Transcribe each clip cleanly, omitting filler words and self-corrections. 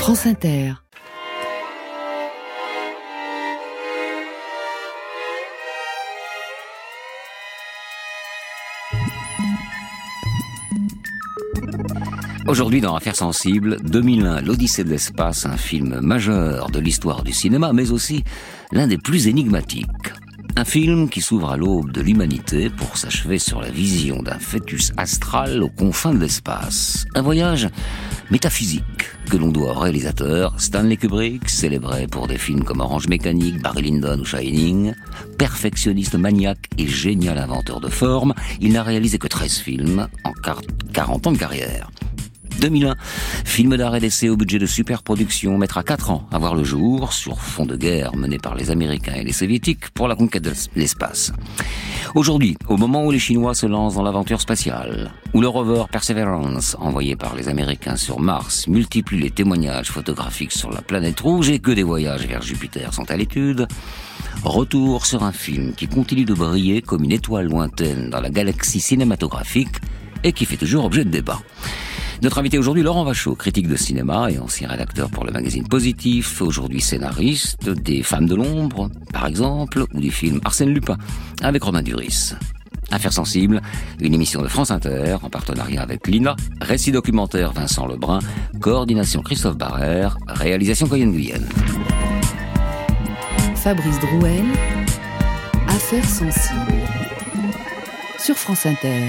France Inter. Aujourd'hui, dans Affaires sensibles, 2001, l'Odyssée de l'espace, un film majeur de l'histoire du cinéma, mais aussi l'un des plus énigmatiques. Un film qui s'ouvre à l'aube de l'humanité pour s'achever sur la vision d'un fœtus astral aux confins de l'espace. Un voyage métaphysique que l'on doit au réalisateur Stanley Kubrick, célébré pour des films comme Orange Mécanique, Barry Lyndon ou Shining. Perfectionniste maniaque et génial inventeur de formes, il n'a réalisé que 13 films en 40 ans de carrière. 2001, film d'art et d'essai au budget de superproduction, mettra 4 ans à voir le jour sur fond de guerre menée par les Américains et les Soviétiques pour la conquête de l'espace. Aujourd'hui, au moment où les Chinois se lancent dans l'aventure spatiale, où le rover Perseverance, envoyé par les Américains sur Mars, multiplie les témoignages photographiques sur la planète rouge et que des voyages vers Jupiter sont à l'étude, retour sur un film qui continue de briller comme une étoile lointaine dans la galaxie cinématographique et qui fait toujours objet de débat. Notre invité aujourd'hui, Laurent Vachaud, critique de cinéma et ancien rédacteur pour le magazine Positif, aujourd'hui scénariste des Femmes de l'ombre, par exemple, ou du film Arsène Lupin, avec Romain Duris. Affaires sensibles, une émission de France Inter, en partenariat avec l'INA, récit documentaire Vincent Lebrun, coordination Christophe Barrère, réalisation Coyenne Guyenne. Fabrice Drouel, Affaires sensibles, sur France Inter.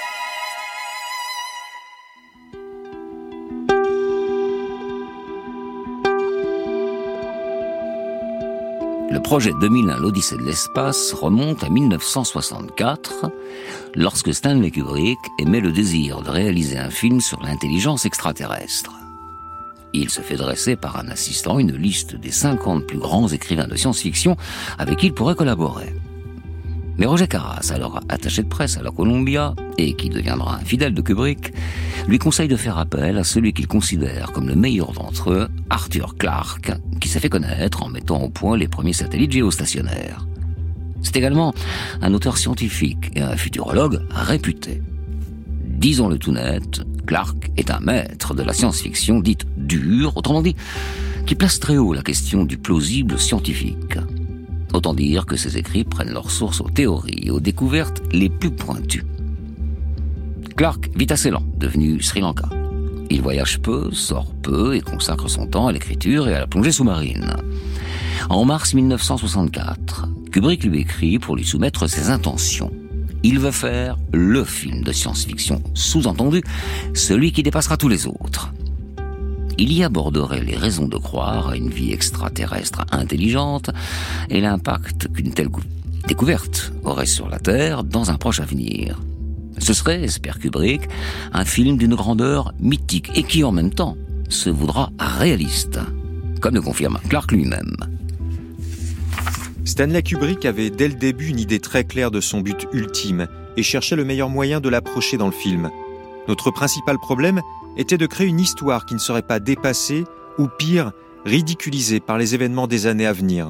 Le projet 2001, l'Odyssée de l'espace, remonte à 1964, lorsque Stanley Kubrick émet le désir de réaliser un film sur l'intelligence extraterrestre. Il se fait dresser par un assistant une liste des 50 plus grands écrivains de science-fiction avec qui il pourrait collaborer. Mais Roger Carras, alors attaché de presse à la Columbia, et qui deviendra un fidèle de Kubrick, lui conseille de faire appel à celui qu'il considère comme le meilleur d'entre eux, Arthur Clarke, qui s'est fait connaître en mettant au point les premiers satellites géostationnaires. C'est également un auteur scientifique et un futurologue réputé. Disons-le tout net, Clarke est un maître de la science-fiction dite dure, autrement dit, qui place très haut la question du plausible scientifique. Autant dire que ses écrits prennent leur source aux théories et aux découvertes les plus pointues. Clarke vit à Ceylan, devenu Sri Lanka. Il voyage peu, sort peu et consacre son temps à l'écriture et à la plongée sous-marine. En mars 1964, Kubrick lui écrit pour lui soumettre ses intentions. Il veut faire le film de science-fiction, sous-entendu, celui qui dépassera tous les autres. Il y aborderait les raisons de croire à une vie extraterrestre intelligente et l'impact qu'une telle découverte aurait sur la Terre dans un proche avenir. Ce serait, espère Kubrick, un film d'une grandeur mythique et qui en même temps se voudra réaliste, comme le confirme Clarke lui-même. Stanley Kubrick avait dès le début une idée très claire de son but ultime et cherchait le meilleur moyen de l'approcher dans le film. Notre principal problème était de créer une histoire qui ne serait pas dépassée ou pire, ridiculisée par les événements des années à venir.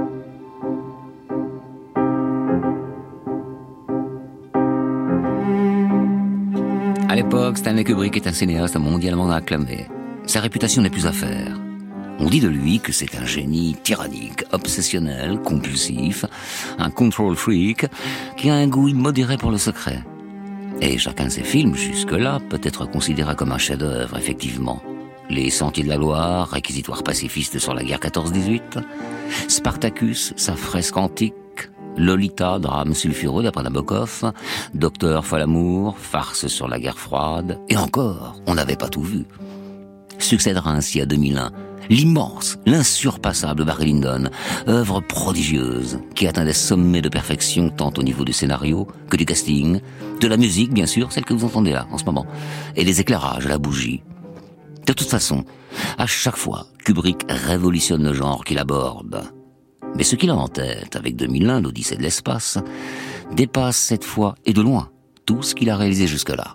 À l'époque, Stanley Kubrick est un cinéaste mondialement acclamé. Sa réputation n'est plus à faire. On dit de lui que c'est un génie tyrannique, obsessionnel, compulsif, un control freak, qui a un goût immodéré pour le secret. Et chacun de ses films, jusque-là, peut être considéré comme un chef-d'œuvre, effectivement. Les Sentiers de la Gloire, réquisitoire pacifiste sur la guerre 14-18, Spartacus, sa fresque antique, Lolita, drame sulfureux d'après Nabokov, Docteur Folamour, farce sur la guerre froide, et encore, on n'avait pas tout vu. Succédera ainsi à 2001, l'immense, l'insurpassable Barry Lyndon, œuvre prodigieuse qui atteint des sommets de perfection tant au niveau du scénario que du casting, de la musique bien sûr, celle que vous entendez là en ce moment, et des éclairages à la bougie. De toute façon, à chaque fois, Kubrick révolutionne le genre qu'il aborde. Mais ce qu'il a en tête avec 2001, l'Odyssée de l'espace, dépasse cette fois et de loin tout ce qu'il a réalisé jusque-là.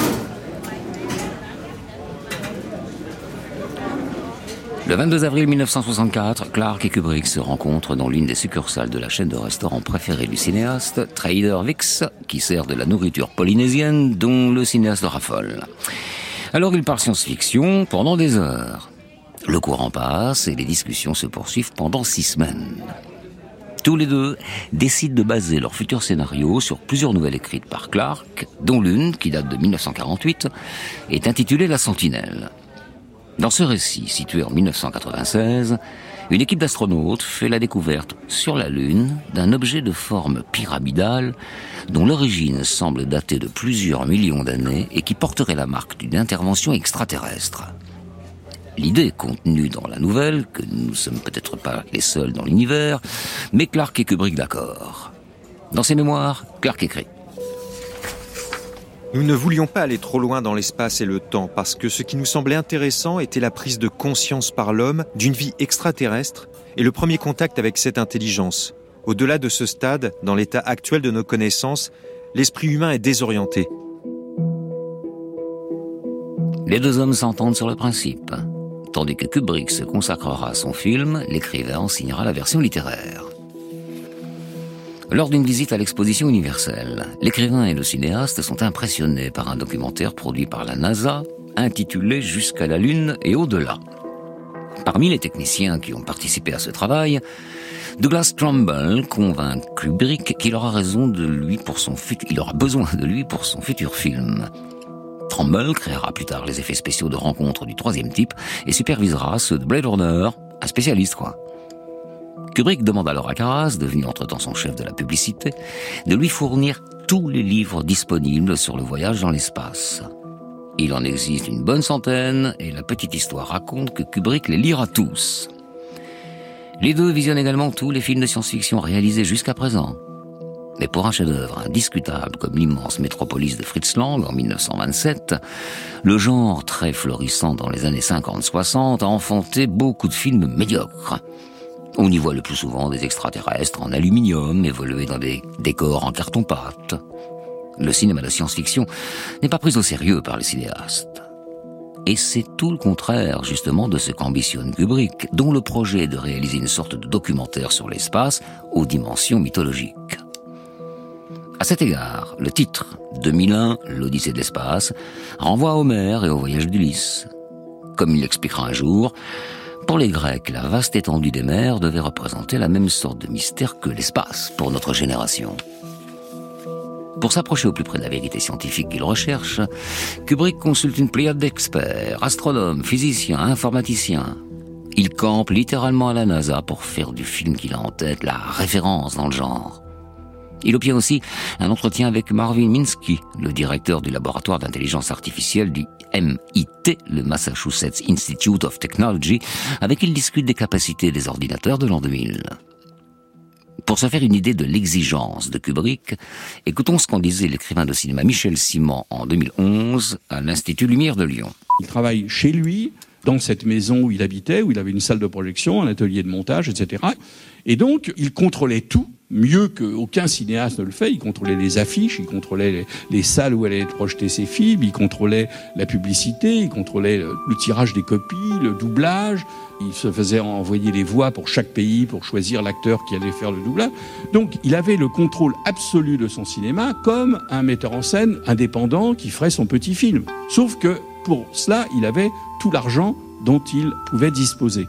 Le 22 avril 1964, Clarke et Kubrick se rencontrent dans l'une des succursales de la chaîne de restaurants préférée du cinéaste, Trader Vic's, qui sert de la nourriture polynésienne dont le cinéaste raffole. Alors ils parlent science-fiction pendant des heures. Le courant passe et les discussions se poursuivent pendant 6 semaines. Tous les deux décident de baser leur futur scénario sur plusieurs nouvelles écrites par Clarke, dont l'une, qui date de 1948, est intitulée La Sentinelle. Dans ce récit, situé en 1996, une équipe d'astronautes fait la découverte sur la Lune d'un objet de forme pyramidale dont l'origine semble dater de plusieurs millions d'années et qui porterait la marque d'une intervention extraterrestre. L'idée contenue dans la nouvelle, que nous ne sommes peut-être pas les seuls dans l'univers, met Clarke et Kubrick d'accord. Dans ses mémoires, Clarke écrit: Nous ne voulions pas aller trop loin dans l'espace et le temps parce que ce qui nous semblait intéressant était la prise de conscience par l'homme d'une vie extraterrestre et le premier contact avec cette intelligence. Au-delà de ce stade, dans l'état actuel de nos connaissances, l'esprit humain est désorienté. Les deux hommes s'entendent sur le principe. Tandis que Kubrick se consacrera à son film, l'écrivain en signera la version littéraire. Lors d'une visite à l'exposition universelle, l'écrivain et le cinéaste sont impressionnés par un documentaire produit par la NASA, intitulé « Jusqu'à la Lune et au-delà ». Parmi les techniciens qui ont participé à ce travail, Douglas Trumbull convainc Kubrick qu'il aura besoin de lui pour son futur film. Trumbull créera plus tard les effets spéciaux de Rencontre du troisième type et supervisera ceux de Blade Runner, un spécialiste quoi. Kubrick demande alors à Karras, devenu entre-temps son chef de la publicité, de lui fournir tous les livres disponibles sur le voyage dans l'espace. Il en existe une bonne centaine et la petite histoire raconte que Kubrick les lira tous. Les deux visionnent également tous les films de science-fiction réalisés jusqu'à présent. Mais pour un chef-d'œuvre indiscutable comme l'immense Métropolis de Fritz Lang en 1927, le genre très florissant dans les années 50-60 a enfanté beaucoup de films médiocres. On y voit le plus souvent des extraterrestres en aluminium évoluer dans des décors en carton-pâte. Le cinéma de science-fiction n'est pas pris au sérieux par les cinéastes. Et c'est tout le contraire, justement, de ce qu'ambitionne Kubrick, dont le projet est de réaliser une sorte de documentaire sur l'espace aux dimensions mythologiques. À cet égard, le titre « 2001, l'Odyssée de l'espace » renvoie à Homère et au voyage d'Ulysse. Comme il l'expliquera un jour, pour les Grecs, la vaste étendue des mers devait représenter la même sorte de mystère que l'espace pour notre génération. Pour s'approcher au plus près de la vérité scientifique qu'il recherche, Kubrick consulte une pléiade d'experts, astronomes, physiciens, informaticiens. Il campe littéralement à la NASA pour faire du film qu'il a en tête la référence dans le genre. Il obtient aussi un entretien avec Marvin Minsky, le directeur du laboratoire d'intelligence artificielle du MIT, le Massachusetts Institute of Technology, avec qui il discute des capacités des ordinateurs de l'an 2000. Pour se faire une idée de l'exigence de Kubrick, écoutons ce qu'en disait l'écrivain de cinéma Michel Simon en 2011 à l'Institut Lumière de Lyon. Il travaille chez lui, dans cette maison où il habitait, où il avait une salle de projection, un atelier de montage, etc. Et donc, il contrôlait tout, mieux qu'aucun cinéaste ne le fait. Il contrôlait les affiches, il contrôlait les salles où allaient être projetés ses films, il contrôlait la publicité, il contrôlait le tirage des copies, le doublage. Il se faisait envoyer les voix pour chaque pays pour choisir l'acteur qui allait faire le doublage. Donc, il avait le contrôle absolu de son cinéma comme un metteur en scène indépendant qui ferait son petit film. Sauf que, pour cela, il avait tout l'argent dont il pouvait disposer.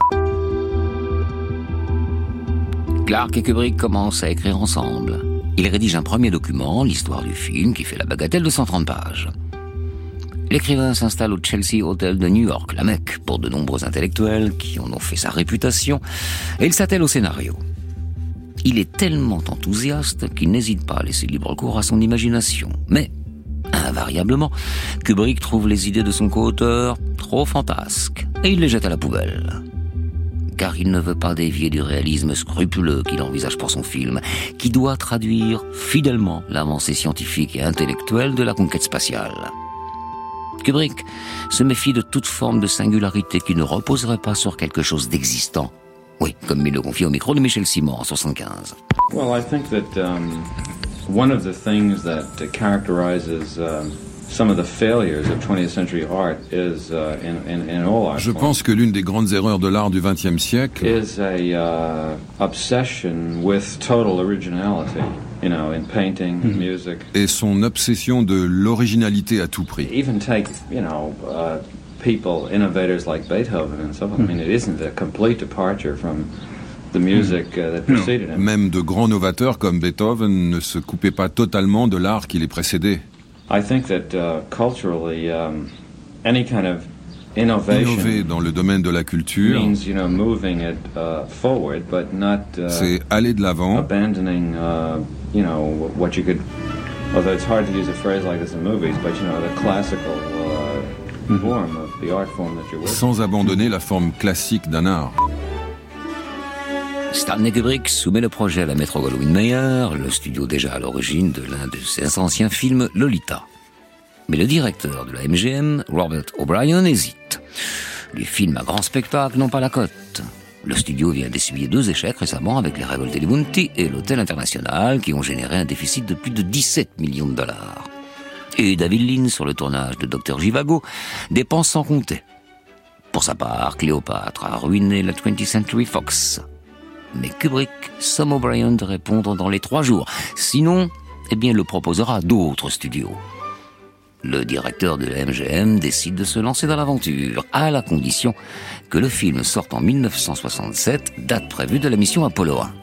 Clarke et Kubrick commencent à écrire ensemble. Ils rédigent un premier document, l'histoire du film, qui fait la bagatelle de 130 pages. L'écrivain s'installe au Chelsea Hotel de New York, la Mecque, pour de nombreux intellectuels qui en ont fait sa réputation, et il s'attelle au scénario. Il est tellement enthousiaste qu'il n'hésite pas à laisser libre cours à son imagination. Mais, invariablement, Kubrick trouve les idées de son co-auteur trop fantasques, et il les jette à la poubelle. Car il ne veut pas dévier du réalisme scrupuleux qu'il envisage pour son film, qui doit traduire fidèlement l'avancée scientifique et intellectuelle de la conquête spatiale. Kubrick se méfie de toute forme de singularité qui ne reposerait pas sur quelque chose d'existant. Oui, comme il le confie au micro de Michel Simon en 1975. Well, I think that one of the things that characterizes some of the failures of 20th century art is in all art. Je pense que l'une des grandes erreurs de l'art du XXe siècle is a obsession with total originality, you know, in painting, music. est son obsession de l'originalité à tout prix. Even take, you know, people, innovators like Beethoven and so on. I mean, it isn't a complete departure from the music that preceded him. Même de grands novateurs comme Beethoven ne se coupaient pas totalement de l'art qui les précédait. I think that culturally, any kind of innovation Innover dans le domaine de la culture, means, moving it forward, but not c'est aller de l'avant, abandoning, what you could. Although it's hard to use a phrase like this in movies, but the classical form of the art form that you're with. sans abandonner la forme classique d'un art. Stanley Kubrick soumet le projet à la Metro-Goldwyn-Mayer, le studio déjà à l'origine de l'un de ses anciens films, Lolita. Mais le directeur de la MGM, Robert O'Brien, hésite. Les films à grand spectacle n'ont pas la cote. Le studio vient d'essuyer 2 échecs récemment avec les Révoltés des Bounty et l'Hôtel International qui ont généré un déficit de plus de 17 millions de dollars. Et David Lean, sur le tournage de Dr. Zhivago, dépense sans compter. Pour sa part, Cléopâtre a ruiné la 20th Century Fox. Mais Kubrick somme O'Brien de répondre dans les 3 jours. Sinon, le proposera à d'autres studios. Le directeur de la MGM décide de se lancer dans l'aventure, à la condition que le film sorte en 1967, date prévue de la mission Apollo 1.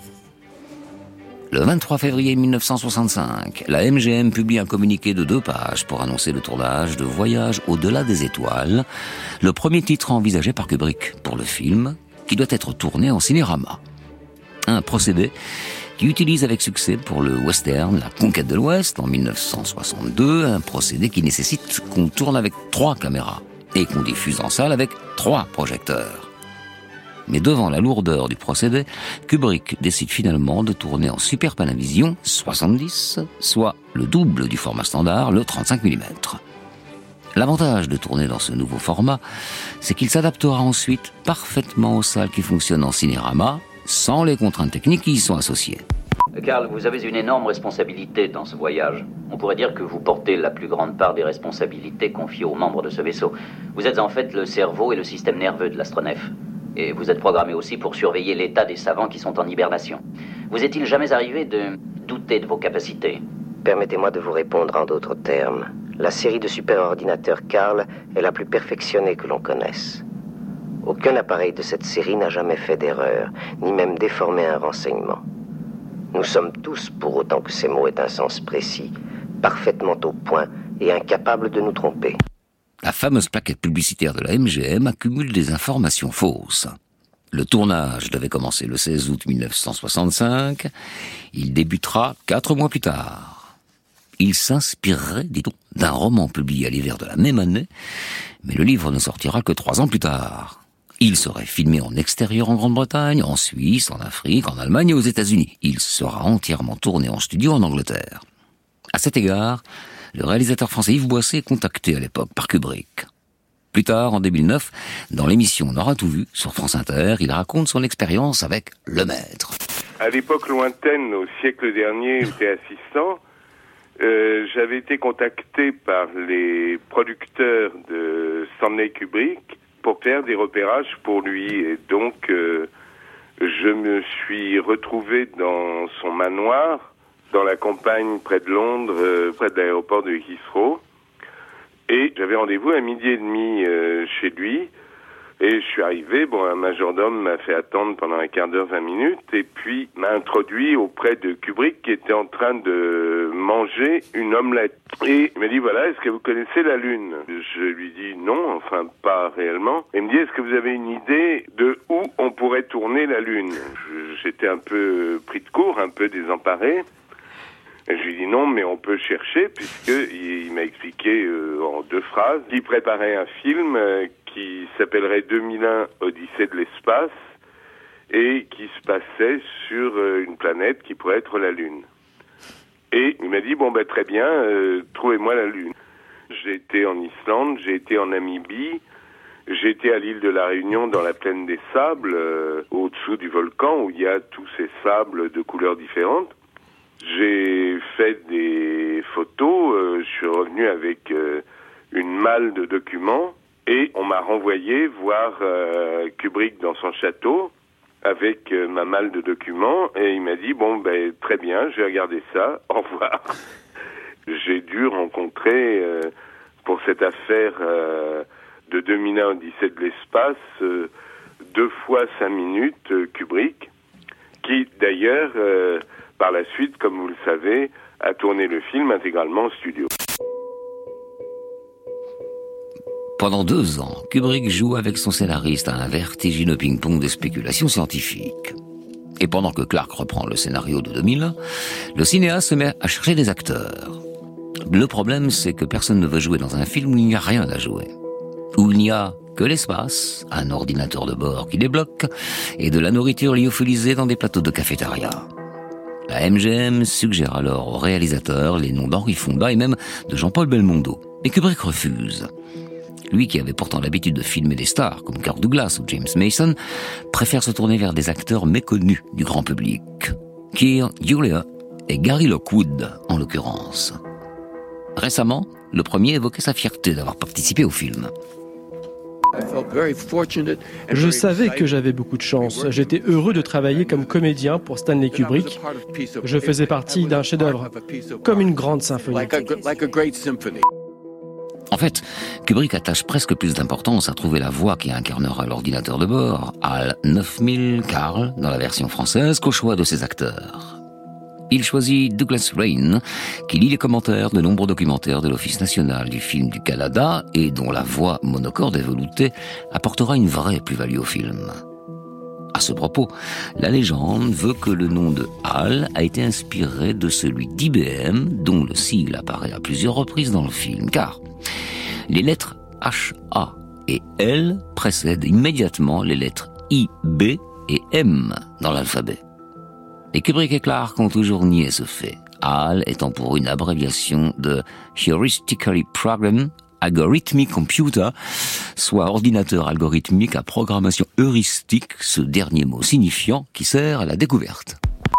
Le 23 février 1965, la MGM publie un communiqué de 2 pages pour annoncer le tournage de Voyage au-delà des étoiles, le premier titre envisagé par Kubrick pour le film, qui doit être tourné en cinérama. Un procédé qui utilise avec succès pour le western La Conquête de l'Ouest en 1962, un procédé qui nécessite qu'on tourne avec 3 caméras et qu'on diffuse en salle avec 3 projecteurs. Mais devant la lourdeur du procédé, Kubrick décide finalement de tourner en Super Panavision 70, soit le double du format standard, le 35 mm. L'avantage de tourner dans ce nouveau format, c'est qu'il s'adaptera ensuite parfaitement aux salles qui fonctionnent en cinérama, sans les contraintes techniques qui y sont associées. Karl, vous avez une énorme responsabilité dans ce voyage. On pourrait dire que vous portez la plus grande part des responsabilités confiées aux membres de ce vaisseau. Vous êtes en fait le cerveau et le système nerveux de l'astronef. Et vous êtes programmé aussi pour surveiller l'état des savants qui sont en hibernation. Vous est-il jamais arrivé de douter de vos capacités ? Permettez-moi de vous répondre en d'autres termes. La série de superordinateurs Karl est la plus perfectionnée que l'on connaisse. Aucun appareil de cette série n'a jamais fait d'erreur, ni même déformé un renseignement. Nous sommes tous, pour autant que ces mots aient un sens précis, parfaitement au point et incapables de nous tromper. La fameuse plaquette publicitaire de la MGM accumule des informations fausses. Le tournage devait commencer le 16 août 1965. Il débutera 4 mois plus tard. Il s'inspirerait, dit-on, d'un roman publié à l'hiver de la même année, mais le livre ne sortira que 3 ans plus tard. Il serait filmé en extérieur en Grande-Bretagne, en Suisse, en Afrique, en Allemagne et aux États-Unis. Il sera entièrement tourné en studio en Angleterre. À cet égard, le réalisateur français Yves Boisset est contacté à l'époque par Kubrick. Plus tard, en 2009, dans l'émission On aura tout vu, sur France Inter, il raconte son expérience avec Le Maître. À l'époque lointaine, au siècle dernier, j'étais assistant. J'avais été contacté par les producteurs de Stanley Kubrick pour faire des repérages pour lui. Et donc, je me suis retrouvé dans son manoir, dans la campagne près de Londres, près de l'aéroport de Heathrow. Et j'avais rendez-vous à 12h30 chez lui. Et je suis arrivé, un majordome m'a fait attendre pendant un quart d'heure, 20 minutes, et puis m'a introduit auprès de Kubrick qui était en train de manger une omelette. Et il m'a dit, voilà, est-ce que vous connaissez la Lune ? Je lui dis non, enfin pas réellement. Il me dit, est-ce que vous avez une idée de où on pourrait tourner la Lune ? J'étais un peu pris de court, un peu désemparé. Et je lui dis non, mais on peut chercher, puisqu'il m'a expliqué en 2 phrases qu'il préparait un film qui s'appellerait 2001 Odyssée de l'espace et qui se passait sur une planète qui pourrait être la Lune. Et il m'a dit, très bien, trouvez-moi la Lune. J'ai été en Islande, j'ai été en Namibie, j'ai été à l'île de la Réunion dans la plaine des sables, au-dessous du volcan où il y a tous ces sables de couleurs différentes. J'ai fait des photos, je suis revenu avec une malle de documents et on m'a renvoyé voir Kubrick dans son château avec ma malle de documents et il m'a dit très bien, je vais regarder ça, au revoir. J'ai dû rencontrer pour cette affaire de 2001 Odyssée de l'espace, 2 fois 5 minutes, Kubrick, qui d'ailleurs, par la suite, comme vous le savez, a tourné le film intégralement en studio. Pendant 2 ans, Kubrick joue avec son scénariste à un vertigineux ping-pong de spéculations scientifiques. Et pendant que Clark reprend le scénario de 2001, le cinéaste se met à chercher des acteurs. Le problème, c'est que personne ne veut jouer dans un film où il n'y a rien à jouer. Où il n'y a que l'espace, un ordinateur de bord qui débloque, et de la nourriture lyophilisée dans des plateaux de cafétéria. La MGM suggère alors au réalisateur les noms d'Henri Fonda et même de Jean-Paul Belmondo. Mais Kubrick refuse. Lui, qui avait pourtant l'habitude de filmer des stars comme Kirk Douglas ou James Mason, préfère se tourner vers des acteurs méconnus du grand public. Keir Dullea et Gary Lockwood, en l'occurrence. Récemment, le premier évoquait sa fierté d'avoir participé au film. Je savais que j'avais beaucoup de chance. J'étais heureux de travailler comme comédien pour Stanley Kubrick. Je faisais partie d'un chef-d'œuvre, comme une grande symphonie. En fait, Kubrick attache presque plus d'importance à trouver la voix qui incarnera l'ordinateur de bord, HAL 9000, Carl, dans la version française, qu'au choix de ses acteurs. Il choisit Douglas Rain, qui lit les commentaires de nombreux documentaires de l'Office national du film du Canada et dont la voix monocorde et veloutée apportera une vraie plus-value au film. À ce propos, la légende veut que le nom de HAL a été inspiré de celui d'IBM, dont le sigle apparaît à plusieurs reprises dans le film, car les lettres H, A et L précèdent immédiatement les lettres I, B et M dans l'alphabet. Et Kubrick et Clark ont toujours nié ce fait, HAL étant pour une abréviation de Heuristically Programmed Algorithmic Computer, soit ordinateur algorithmique à programmation heuristique, ce dernier mot signifiant qui sert à la découverte.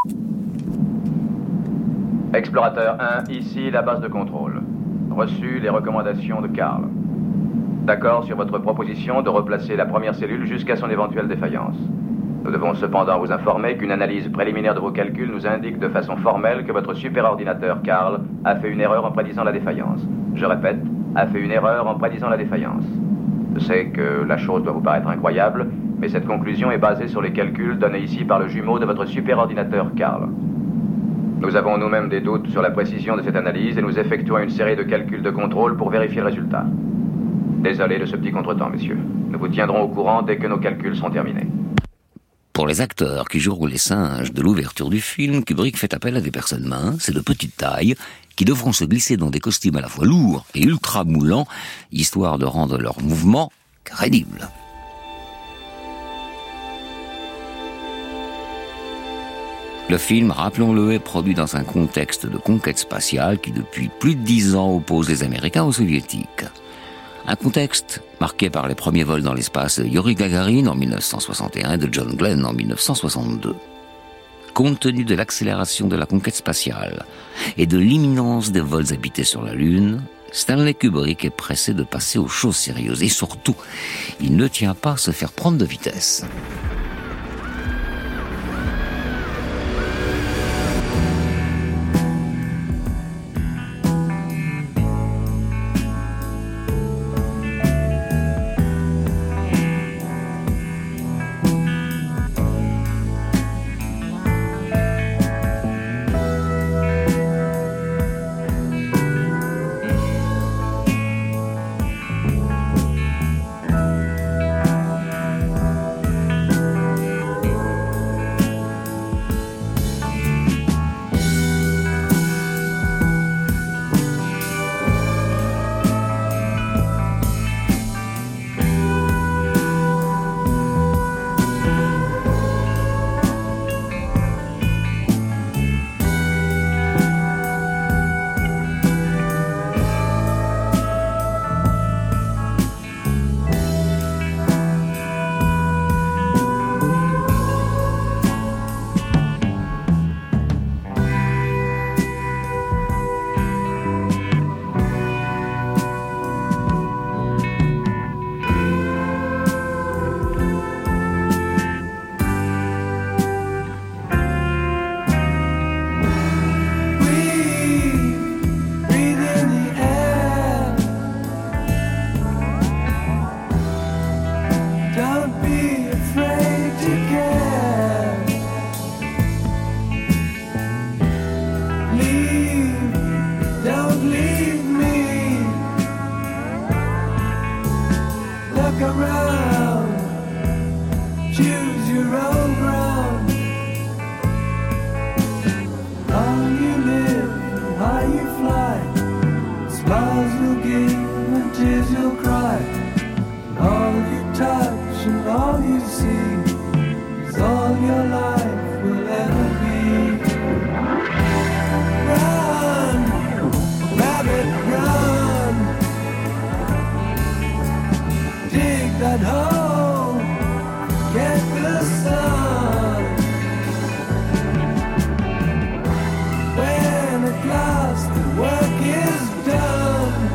Explorateur 1, ici la base de contrôle. Reçu les recommandations de Carl. D'accord sur votre proposition de replacer la première cellule jusqu'à son éventuelle défaillance. Nous devons cependant vous informer qu'une analyse préliminaire de vos calculs nous indique de façon formelle que votre superordinateur Carl a fait une erreur en prédisant la défaillance. Je répète, a fait une erreur en prédisant la défaillance. Je sais que la chose doit vous paraître incroyable, mais cette conclusion est basée sur les calculs donnés ici par le jumeau de votre superordinateur Carl. Nous avons nous-mêmes des doutes sur la précision de cette analyse et nous effectuons une série de calculs de contrôle pour vérifier le résultat. Désolé de ce petit contretemps, messieurs. Nous vous tiendrons au courant dès que nos calculs sont terminés. Pour les acteurs qui joueront les singes de l'ouverture du film, Kubrick fait appel à des personnes minces et de petite taille qui devront se glisser dans des costumes à la fois lourds et ultra moulants, histoire de rendre leurs mouvements crédibles. Le film, rappelons-le, est produit dans un contexte de conquête spatiale qui depuis plus de 10 ans oppose les Américains aux Soviétiques. Un contexte marqué par les premiers vols dans l'espace de Yuri Gagarin en 1961 et de John Glenn en 1962. Compte tenu de l'accélération de la conquête spatiale et de l'imminence des vols habités sur la Lune, Stanley Kubrick est pressé de passer aux choses sérieuses et surtout, il ne tient pas à se faire prendre de vitesse. you see is all your life will ever be. Run, rabbit, run. Dig that hole, get the sun. When at last the work is done,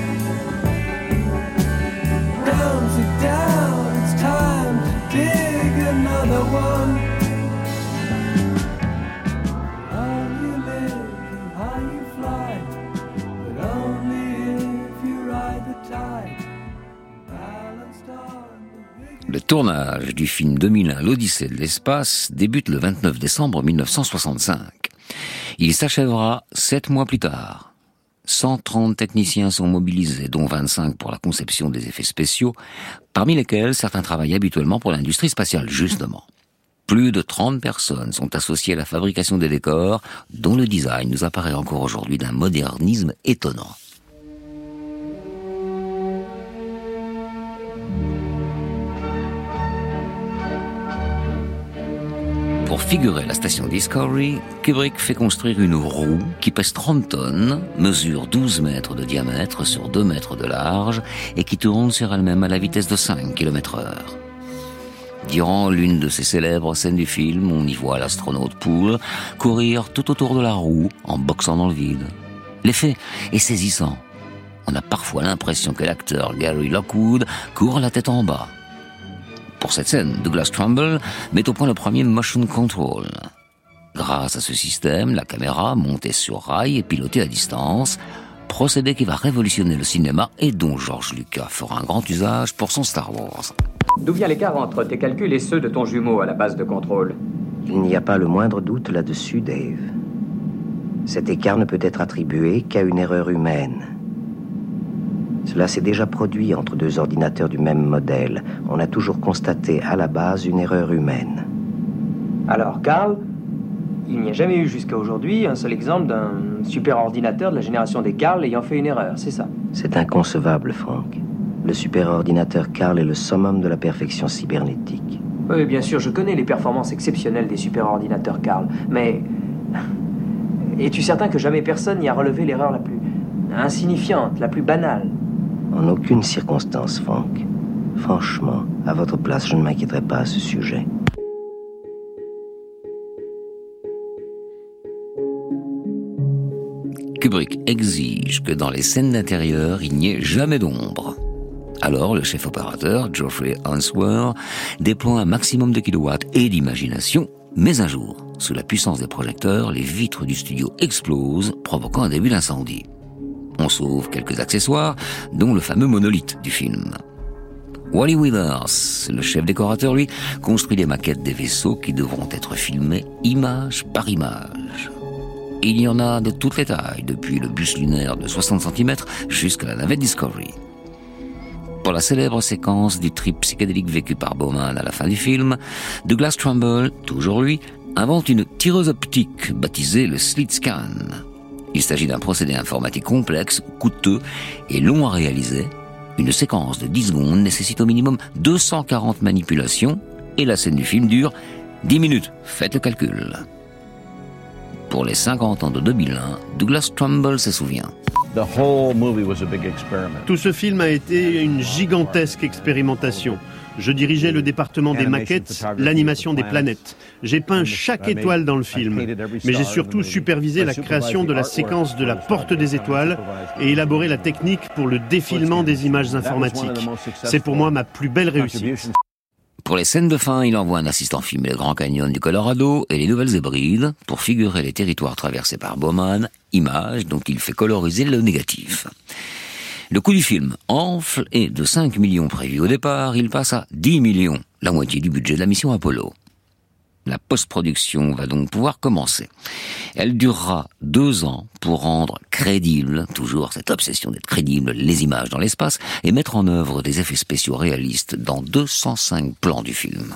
don't sit down, it's time to dig another one. How you live and how you fly, but only if you ride the tide. Balanced on the Le tournage du film 2001 L'Odyssée de l'espace débute le 29 décembre 1965. Il s'achèvera 7 mois plus tard. 130 techniciens sont mobilisés, dont 25 pour la conception des effets spéciaux, parmi lesquels certains travaillent habituellement pour l'industrie spatiale, justement. Plus de 30 personnes sont associées à la fabrication des décors, dont le design nous apparaît encore aujourd'hui d'un modernisme étonnant. Pour figurer la station Discovery, Kubrick fait construire une roue qui pèse 30 tonnes, mesure 12 mètres de diamètre sur 2 mètres de large et qui tourne sur elle-même à la vitesse de 5 km/h. Durant l'une de ces célèbres scènes du film, on y voit l'astronaute Poole courir tout autour de la roue en boxant dans le vide. L'effet est saisissant. On a parfois l'impression que l'acteur Gary Lockwood court la tête en bas. Pour cette scène, Douglas Trumbull met au point le premier motion control. Grâce à ce système, la caméra, montée sur rail et pilotée à distance, procédé qui va révolutionner le cinéma et dont George Lucas fera un grand usage pour son Star Wars. D'où vient l'écart entre tes calculs et ceux de ton jumeau à la base de contrôle? Il n'y a pas le moindre doute là-dessus, Dave. Cet écart ne peut être attribué qu'à une erreur humaine. Cela s'est déjà produit entre deux ordinateurs du même modèle. On a toujours constaté à la base une erreur humaine. Alors, Carl, il n'y a jamais eu jusqu'à aujourd'hui un seul exemple d'un superordinateur de la génération des Carl ayant fait une erreur, c'est ça? C'est inconcevable, Frank. Le superordinateur Carl est le summum de la perfection cybernétique. Oui, bien sûr, je connais les performances exceptionnelles des superordinateurs Carl, mais... es-tu certain que jamais personne n'y a relevé l'erreur la plus insignifiante, la plus banale? En aucune circonstance, Frank. Franchement, à votre place, je ne m'inquiéterais pas à ce sujet. Kubrick exige que dans les scènes d'intérieur, il n'y ait jamais d'ombre. Alors, le chef opérateur, Geoffrey Answer, déploie un maximum de kilowatts et d'imagination, mais un jour, sous la puissance des projecteurs, les vitres du studio explosent, provoquant un début d'incendie. On sauve quelques accessoires, dont le fameux monolithe du film. Wally Withers, le chef décorateur, lui, construit des maquettes des vaisseaux qui devront être filmés image par image. Il y en a de toutes les tailles, depuis le bus lunaire de 60 cm jusqu'à la navette Discovery. Pour la célèbre séquence du trip psychédélique vécu par Bowman à la fin du film, Douglas Trumbull, toujours lui, invente une tireuse optique baptisée le slit scan. Il s'agit d'un procédé informatique complexe, coûteux et long à réaliser. Une séquence de 10 secondes nécessite au minimum 240 manipulations et la scène du film dure 10 minutes. Faites le calcul. Pour les 50 ans de 2001, Douglas Trumbull se souvient. Tout ce film a été une gigantesque expérimentation. Je dirigeais le département des maquettes, l'animation des planètes. J'ai peint chaque étoile dans le film, mais j'ai surtout supervisé la création de la séquence de la Porte des Étoiles et élaboré la technique pour le défilement des images informatiques. C'est pour moi ma plus belle réussite. Pour les scènes de fin, il envoie un assistant filmer le Grand Canyon du Colorado et les Nouvelles-Hébrides pour figurer les territoires traversés par Bowman, images dont il fait coloriser le négatif. Le coût du film enfle et de 5 millions prévus au départ, il passe à 10 millions, la moitié du budget de la mission Apollo. La post-production va donc pouvoir commencer. Elle durera 2 ans pour rendre crédible, toujours cette obsession d'être crédible, les images dans l'espace et mettre en œuvre des effets spéciaux réalistes dans 205 plans du film.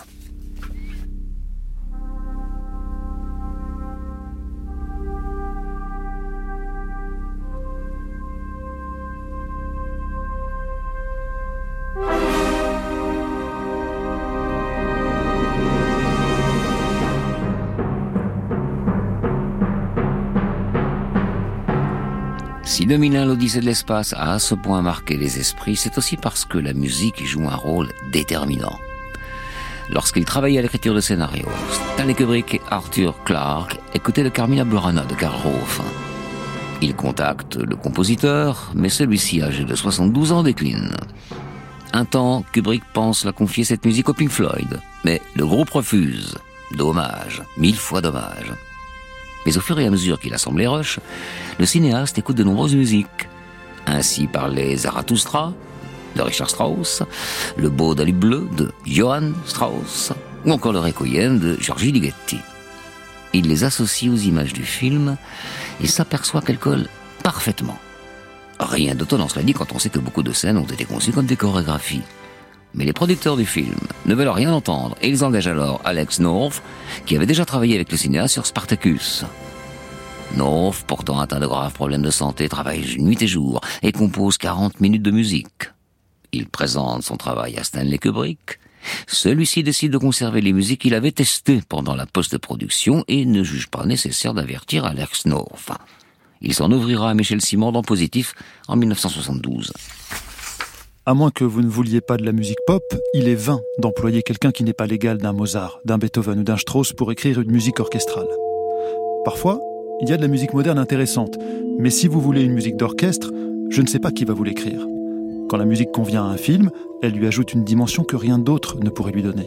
Si 2001, l'Odyssée de l'espace a à ce point marqué les esprits, c'est aussi parce que la musique y joue un rôle déterminant. Lorsqu'il travaillait à l'écriture de scénario, Stanley Kubrick et Arthur Clarke écoutaient le Carmina Burana de Karl Orff. Ils contactent le compositeur, mais celui-ci, âgé de 72 ans, décline. Un temps, Kubrick pense la confier cette musique au Pink Floyd, mais le groupe refuse. Dommage, 1000 fois dommage. Mais au fur et à mesure qu'il assemble les rushs, le cinéaste écoute de nombreuses musiques. Ainsi parlait Zarathustra de Richard Strauss, le Beau d'Ali Bleu de Johann Strauss, ou encore le Requiem de Giorgi Ligeti. Il les associe aux images du film et s'aperçoit qu'elles collent parfaitement. Rien d'étonnant, cela dit, quand on sait que beaucoup de scènes ont été conçues comme des chorégraphies. Mais les producteurs du film ne veulent rien entendre et ils engagent alors Alex North, qui avait déjà travaillé avec le cinéaste sur Spartacus. North, pourtant atteint de graves problèmes de santé, travaille nuit et jour et compose 40 minutes de musique. Il présente son travail à Stanley Kubrick. Celui-ci décide de conserver les musiques qu'il avait testées pendant la post-production et ne juge pas nécessaire d'avertir Alex North. Il s'en ouvrira à Michel Simon dans Positif en 1972. À moins que vous ne vouliez pas de la musique pop, il est vain d'employer quelqu'un qui n'est pas l'égal d'un Mozart, d'un Beethoven ou d'un Strauss pour écrire une musique orchestrale. Parfois, il y a de la musique moderne intéressante, mais si vous voulez une musique d'orchestre, je ne sais pas qui va vous l'écrire. Quand la musique convient à un film, elle lui ajoute une dimension que rien d'autre ne pourrait lui donner.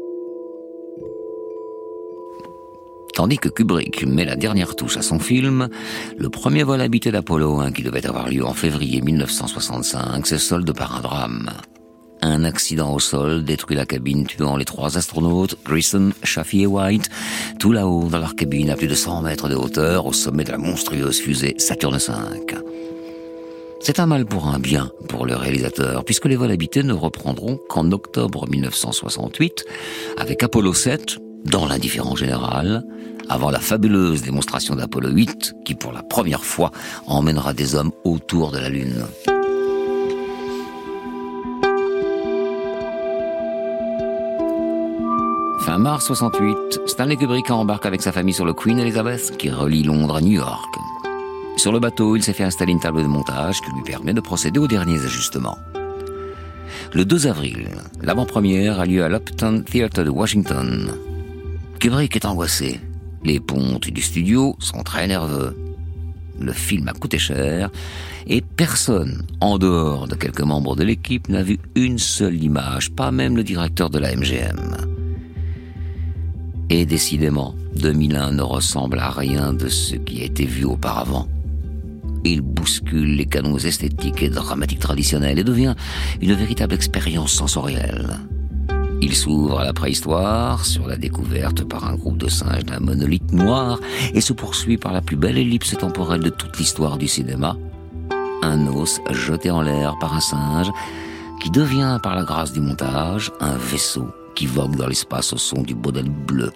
Tandis que Kubrick met la dernière touche à son film, le premier vol habité d'Apollo 1 qui devait avoir lieu en février 1965 se solde par un drame. Un accident au sol détruit la cabine tuant les 3 astronautes, Grissom, Chaffee et White, tout là-haut dans leur cabine à plus de 100 mètres de hauteur au sommet de la monstrueuse fusée Saturne V. C'est un mal pour un bien pour le réalisateur, puisque les vols habités ne reprendront qu'en octobre 1968 avec Apollo 7, dans l'indifférent général, avant la fabuleuse démonstration d'Apollo 8, qui pour la première fois emmènera des hommes autour de la Lune. Fin mars 68, Stanley Kubrick embarque avec sa famille sur le Queen Elizabeth, qui relie Londres à New York. Sur le bateau, il s'est fait installer une table de montage qui lui permet de procéder aux derniers ajustements. Le 2 avril, l'avant-première a lieu à l'Upton Theatre de Washington. Kubrick est angoissé. Les pontes du studio sont très nerveux. Le film a coûté cher et personne, en dehors de quelques membres de l'équipe, n'a vu une seule image, pas même le directeur de la MGM. Et décidément, 2001 ne ressemble à rien de ce qui a été vu auparavant. Il bouscule les canons esthétiques et dramatiques traditionnels et devient une véritable expérience sensorielle. Il s'ouvre à la préhistoire, sur la découverte par un groupe de singes d'un monolithe noir, et se poursuit par la plus belle ellipse temporelle de toute l'histoire du cinéma, un os jeté en l'air par un singe, qui devient, par la grâce du montage, un vaisseau qui vogue dans l'espace au son du Beau d'Ali Bleu.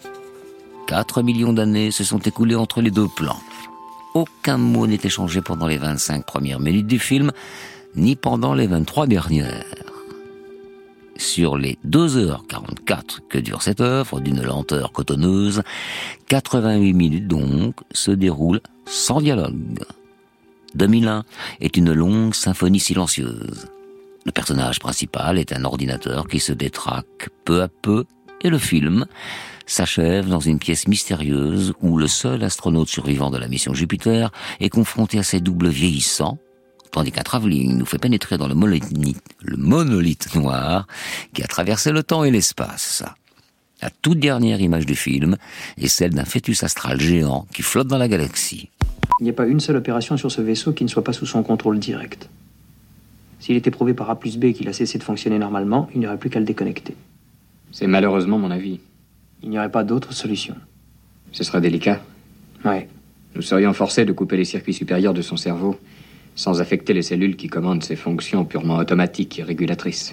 4 millions d'années se sont écoulées entre les deux plans. Aucun mot n'est échangé pendant les 25 premières minutes du film, ni pendant les 23 dernières. Sur les 2h44 que dure cette œuvre, d'une lenteur cotonneuse, 88 minutes donc se déroulent sans dialogue. 2001 est une longue symphonie silencieuse. Le personnage principal est un ordinateur qui se détraque peu à peu, et le film s'achève dans une pièce mystérieuse où le seul astronaute survivant de la mission Jupiter est confronté à ses doubles vieillissants, tandis qu'un travelling nous fait pénétrer dans le monolithe noir qui a traversé le temps et l'espace. La toute dernière image du film est celle d'un fœtus astral géant qui flotte dans la galaxie. Il n'y a pas une seule opération sur ce vaisseau qui ne soit pas sous son contrôle direct. S'il était prouvé par A plus B qu'il a cessé de fonctionner normalement, il n'y aurait plus qu'à le déconnecter. C'est malheureusement mon avis. Il n'y aurait pas d'autre solution. Ce serait délicat. Ouais. Nous serions forcés de couper les circuits supérieurs de son cerveau, sans affecter les cellules qui commandent ses fonctions purement automatiques et régulatrices.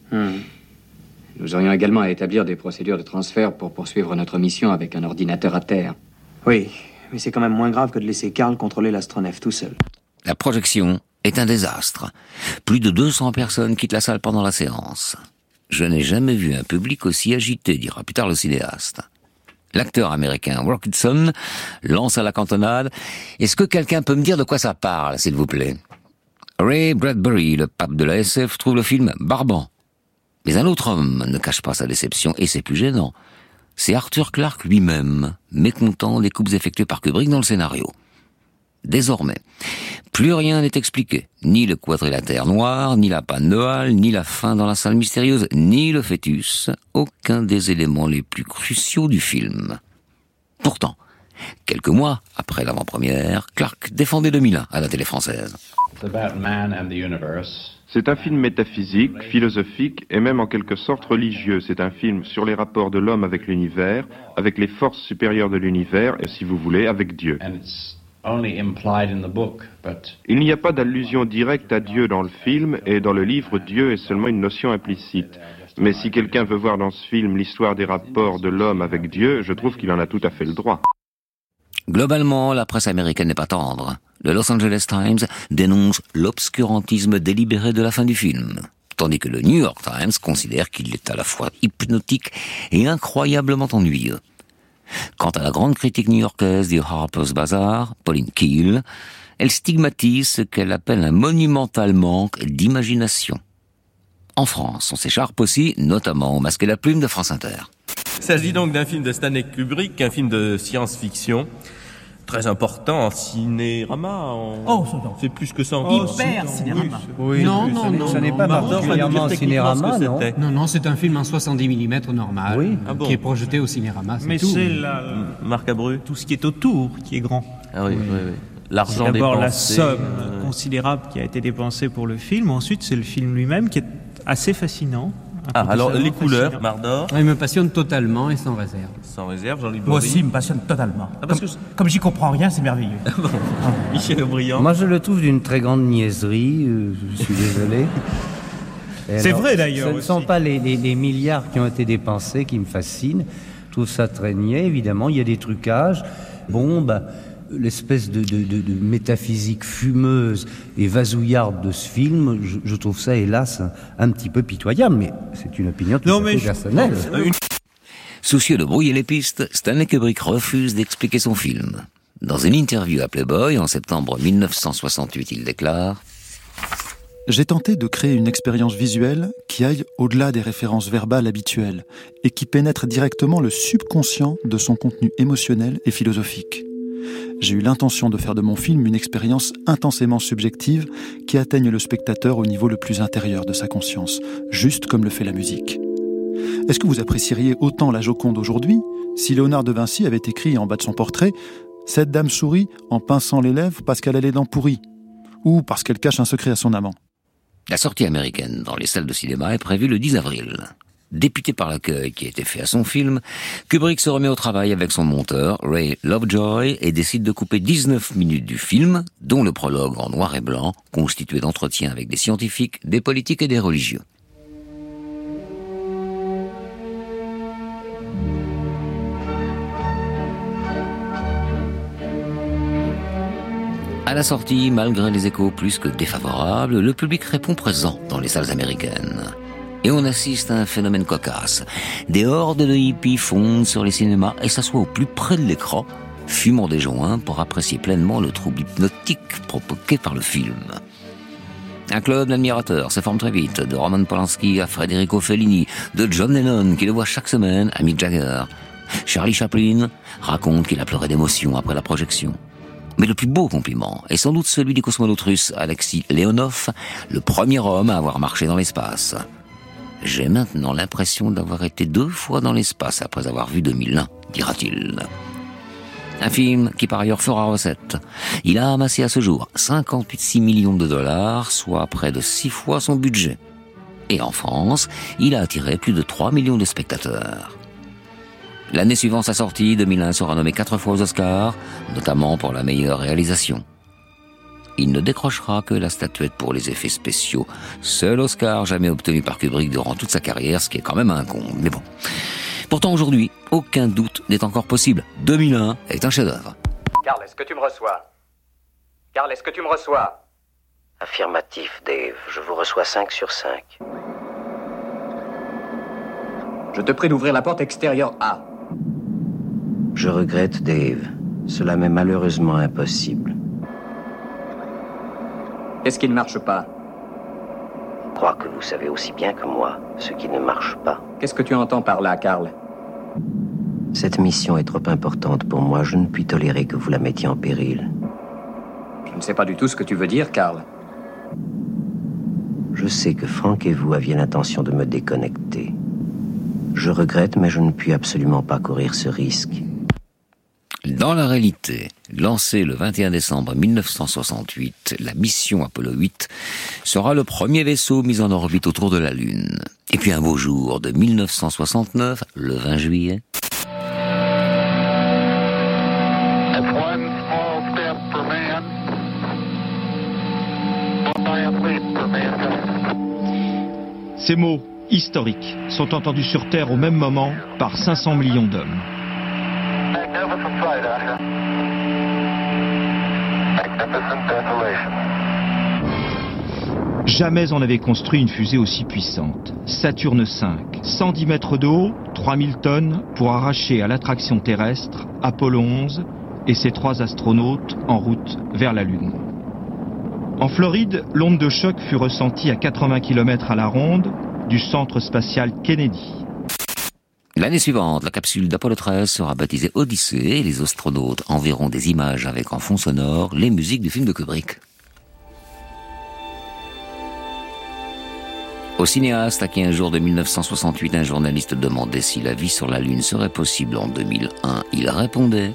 Nous aurions également à établir des procédures de transfert pour poursuivre notre mission avec un ordinateur à terre. Oui, mais c'est quand même moins grave que de laisser Karl contrôler l'astronef tout seul. La projection est un désastre. Plus de 200 personnes quittent la salle pendant la séance. Je n'ai jamais vu un public aussi agité, dira plus tard le cinéaste. L'acteur américain Rock Hudson lance à la cantonade. Est-ce que quelqu'un peut me dire de quoi ça parle, s'il vous plaît? Ray Bradbury, le pape de la SF, trouve le film barbant. Mais un autre homme ne cache pas sa déception, et c'est plus gênant. C'est Arthur Clarke lui-même, mécontent des coupes effectuées par Kubrick dans le scénario. Désormais, plus rien n'est expliqué. Ni le quadrilatère noir, ni la panne de Hall, ni la fin dans la salle mystérieuse, ni le fœtus. Aucun des éléments les plus cruciaux du film. Pourtant, quelques mois après l'avant-première, Clarke défendait 2001 à la télé française. C'est un film métaphysique, philosophique et même en quelque sorte religieux. C'est un film sur les rapports de l'homme avec l'univers, avec les forces supérieures de l'univers et, si vous voulez, avec Dieu. Il n'y a pas d'allusion directe à Dieu dans le film, et dans le livre, Dieu est seulement une notion implicite. Mais si quelqu'un veut voir dans ce film l'histoire des rapports de l'homme avec Dieu, je trouve qu'il en a tout à fait le droit. Globalement, la presse américaine n'est pas tendre. Le Los Angeles Times dénonce l'obscurantisme délibéré de la fin du film, tandis que le New York Times considère qu'il est à la fois hypnotique et incroyablement ennuyeux. Quant à la grande critique new-yorkaise du Harper's Bazaar, Pauline Kael, elle stigmatise ce qu'elle appelle un monumental manque d'imagination. En France, on s'écharpe aussi, notamment au Masque et la Plume de France Inter. Il s'agit donc d'un film de Stanley Kubrick, un film de science-fiction, très important en cinérama. C'est plus que ça encore. Hyper cinérama. Oui, non, Ça n'est pas particulièrement en cinérama, non. Non, c'est un film en 70 mm normal, oui. Qui est projeté au cinérama, c'est Mais tout. c'est Marc Abreu. Tout ce qui est autour qui est grand. Ah oui. L'argent c'est d'abord dépensé, la somme considérable qui a été dépensée pour le film. Ensuite, c'est le film lui-même qui est assez fascinant. Alors les couleurs, Mardor. Il me passionne totalement et sans réserve. Sans réserve, Jean-Louis Bory. Moi aussi, il me passionne totalement. Comme j'y comprends rien, c'est merveilleux. Michel Aubriand. Moi, je le trouve d'une très grande niaiserie, je suis désolé. C'est vrai, d'ailleurs. Ce ne sont pas les milliards qui ont été dépensés qui me fascinent. Je trouve ça très niais, évidemment. Il y a des trucages. L'espèce de métaphysique fumeuse et vasouillarde de ce film, je trouve ça, hélas, un petit peu pitoyable, mais c'est une opinion tout à fait personnelle. Soucieux de brouiller les pistes, Stanley Kubrick refuse d'expliquer son film. Dans une interview à Playboy, en septembre 1968, il déclare « J'ai tenté de créer une expérience visuelle qui aille au-delà des références verbales habituelles et qui pénètre directement le subconscient de son contenu émotionnel et philosophique. J'ai eu l'intention de faire de mon film une expérience intensément subjective qui atteigne le spectateur au niveau le plus intérieur de sa conscience, juste comme le fait la musique. Est-ce que vous apprécieriez autant la Joconde aujourd'hui si Léonard de Vinci avait écrit en bas de son portrait « Cette dame sourit en pinçant les lèvres parce qu'elle a les dents pourries » ou parce qu'elle cache un secret à son amant? La sortie américaine dans les salles de cinéma est prévue le 10 avril. Dépité par l'accueil qui a été fait à son film, Kubrick se remet au travail avec son monteur, Ray Lovejoy, et décide de couper 19 minutes du film, dont le prologue en noir et blanc, constitué d'entretiens avec des scientifiques, des politiques et des religieux. À la sortie, malgré les échos plus que défavorables, le public répond présent dans les salles américaines. Et on assiste à un phénomène cocasse. Des hordes de hippies fondent sur les cinémas et s'assoient au plus près de l'écran, fumant des joints pour apprécier pleinement le trouble hypnotique provoqué par le film. Un club d'admirateurs se forme très vite, de Roman Polanski à Federico Fellini, de John Lennon qui le voit chaque semaine à Mick Jagger. Charlie Chaplin raconte qu'il a pleuré d'émotion après la projection. Mais le plus beau compliment est sans doute celui du cosmonaute russe Alexis Leonov, le premier homme à avoir marché dans l'espace. J'ai maintenant l'impression d'avoir été 2 fois dans l'espace après avoir vu 2001, dira-t-il. Un film qui par ailleurs fera recette. Il a amassé à ce jour 56 millions de dollars, soit près de 6 fois son budget. Et en France, il a attiré plus de 3 millions de spectateurs. L'année suivant sa sortie, 2001 sera nommé 4 fois aux Oscars, notamment pour la meilleure réalisation. Il ne décrochera que la statuette pour les effets spéciaux, seul Oscar jamais obtenu par Kubrick durant toute sa carrière, ce qui est quand même un comble, mais bon. Pourtant aujourd'hui, aucun doute n'est encore possible. 2001 est un chef-d'œuvre. Carl, est-ce que tu me reçois? Carl, est-ce que tu me reçois? Affirmatif, Dave. Je vous reçois 5 sur 5. Je te prie d'ouvrir la porte extérieure A. Je regrette, Dave. Cela m'est malheureusement impossible. Qu'est-ce qui ne marche pas? Je crois que vous savez aussi bien que moi ce qui ne marche pas. Qu'est-ce que tu entends par là, Carl? Cette mission est trop importante pour moi. Je ne puis tolérer que vous la mettiez en péril. Je ne sais pas du tout ce que tu veux dire, Carl. Je sais que Frank et vous aviez l'intention de me déconnecter. Je regrette, mais je ne puis absolument pas courir ce risque. Dans la réalité, lancée le 21 décembre 1968, la mission Apollo 8 sera le premier vaisseau mis en orbite autour de la Lune. Et puis un beau jour de 1969, le 20 juillet... Ces mots historiques sont entendus sur Terre au même moment par 500 millions d'hommes. Jamais on n'avait construit une fusée aussi puissante. Saturne V, 110 mètres de haut, 3000 tonnes, pour arracher à l'attraction terrestre Apollo 11 et ses 3 astronautes en route vers la Lune. En Floride, l'onde de choc fut ressentie à 80 km à la ronde du centre spatial Kennedy. L'année suivante, la capsule d'Apollo 13 sera baptisée Odyssée et les astronautes enverront des images avec en fond sonore les musiques du film de Kubrick. Au cinéaste, à qui un jour de 1968, un journaliste demandait si la vie sur la Lune serait possible en 2001, il répondait: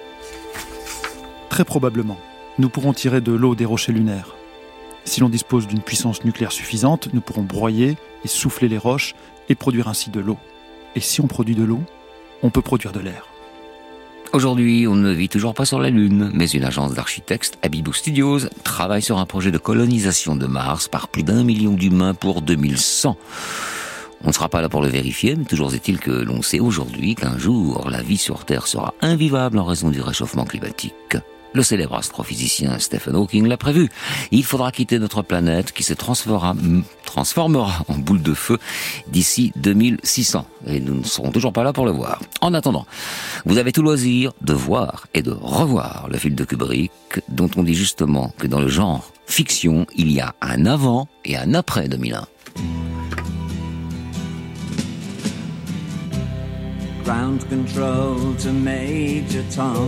Très probablement. Nous pourrons tirer de l'eau des rochers lunaires. Si l'on dispose d'une puissance nucléaire suffisante, nous pourrons broyer et souffler les roches et produire ainsi de l'eau. Et si on produit de l'eau, on peut produire de l'air. Aujourd'hui, on ne vit toujours pas sur la Lune, mais une agence d'architectes, Abibou Studios, travaille sur un projet de colonisation de Mars par plus d'1 million d'humains pour 2100. On ne sera pas là pour le vérifier, mais toujours est-il que l'on sait aujourd'hui qu'un jour, la vie sur Terre sera invivable en raison du réchauffement climatique. Le célèbre astrophysicien Stephen Hawking l'a prévu. Il faudra quitter notre planète qui se transformera en boule de feu d'ici 2600. Et nous ne serons toujours pas là pour le voir. En attendant, vous avez tout loisir de voir et de revoir le film de Kubrick, dont on dit justement que dans le genre fiction, il y a un avant et un après 2001. Ground control to Major Tom.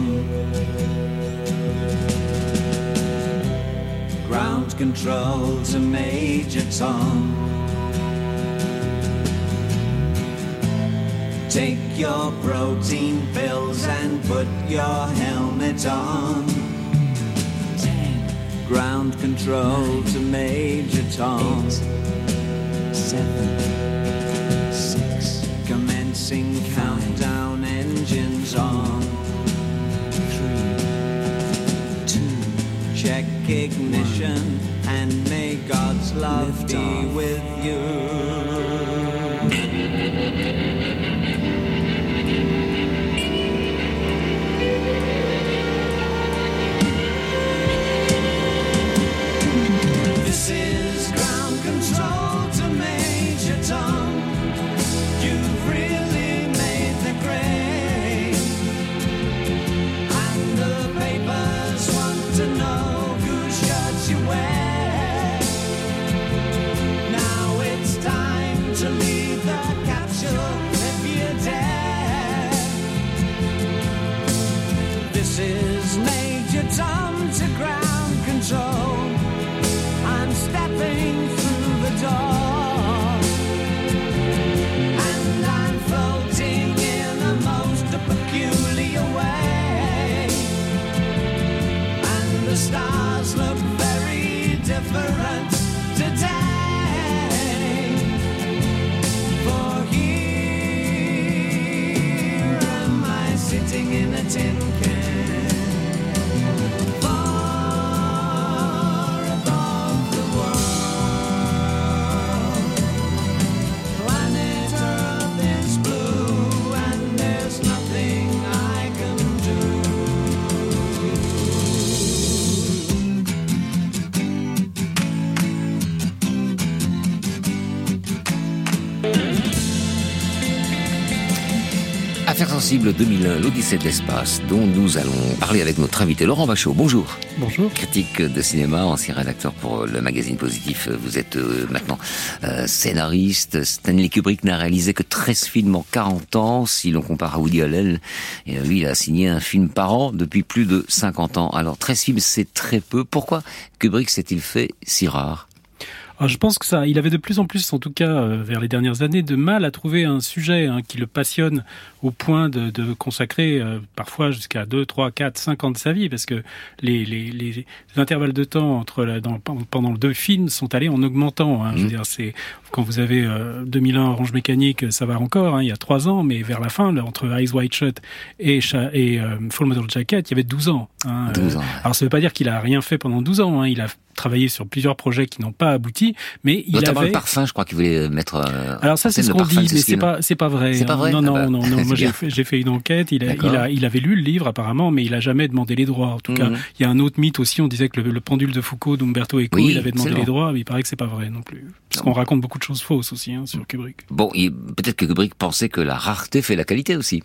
Ground control to Major Tom. Take your protein pills and put your helmet on. 10. Ground control 9, to Major Tom. 8, 7, 6. Commencing countdown, engines on. 3, 2. Check ignition and may God's love lift be off with you. This is ground control to Major Tom. You've really made the grade, and the papers want to know whose shirts you wear. Now it's time to leave the capsule if you dare. This is Major Tom to ground control. I'm stepping through the door, and I'm floating in a most peculiar way, and the stars look very different today. For here am I sitting in a tin can. Affaires sensibles 2001, l'Odyssée de l'espace, dont nous allons parler avec notre invité Laurent Vachaud. Bonjour. Bonjour. Critique de cinéma, ancien rédacteur pour le magazine Positif. Vous êtes maintenant scénariste. Stanley Kubrick n'a réalisé que 13 films en 40 ans. Si l'on compare à Woody Allen, et lui, il a signé un film par an depuis plus de 50 ans. Alors 13 films, c'est très peu. Pourquoi Kubrick s'est-il fait si rare ? Alors, je pense que il avait de plus en plus, en tout cas vers les dernières années, de mal à trouver un sujet qui le passionne au point de consacrer parfois jusqu'à 2, 3, 4, 5 ans de sa vie, parce que les intervalles de temps pendant 2 films sont allés en augmentant. Je veux dire, c'est quand vous avez 2001 Orange Mécanique, ça va encore, il y a 3 ans, mais vers la fin, entre Eyes Wide Shut et Full Metal Jacket, il y avait 12 ans. 12 ans. Alors ça veut pas dire qu'il a rien fait pendant 12 ans. Il a travaillé sur plusieurs projets qui n'ont pas abouti, mais il notamment avait... le parfum, je crois qu'il voulait mettre... Alors ça, c'est ce qu'on dit, mais c'est pas vrai. C'est pas vrai? Non. Moi, bien. j'ai fait une enquête. Il avait lu le livre, apparemment, mais il a jamais demandé les droits. En tout cas, il y a un autre mythe aussi. On disait que le pendule de Foucault d'Umberto Eco, il avait demandé les droits, mais il paraît que c'est pas vrai non plus. Parce qu'on raconte beaucoup de choses fausses aussi, sur Kubrick. Bon, peut-être que Kubrick pensait que la rareté fait la qualité aussi.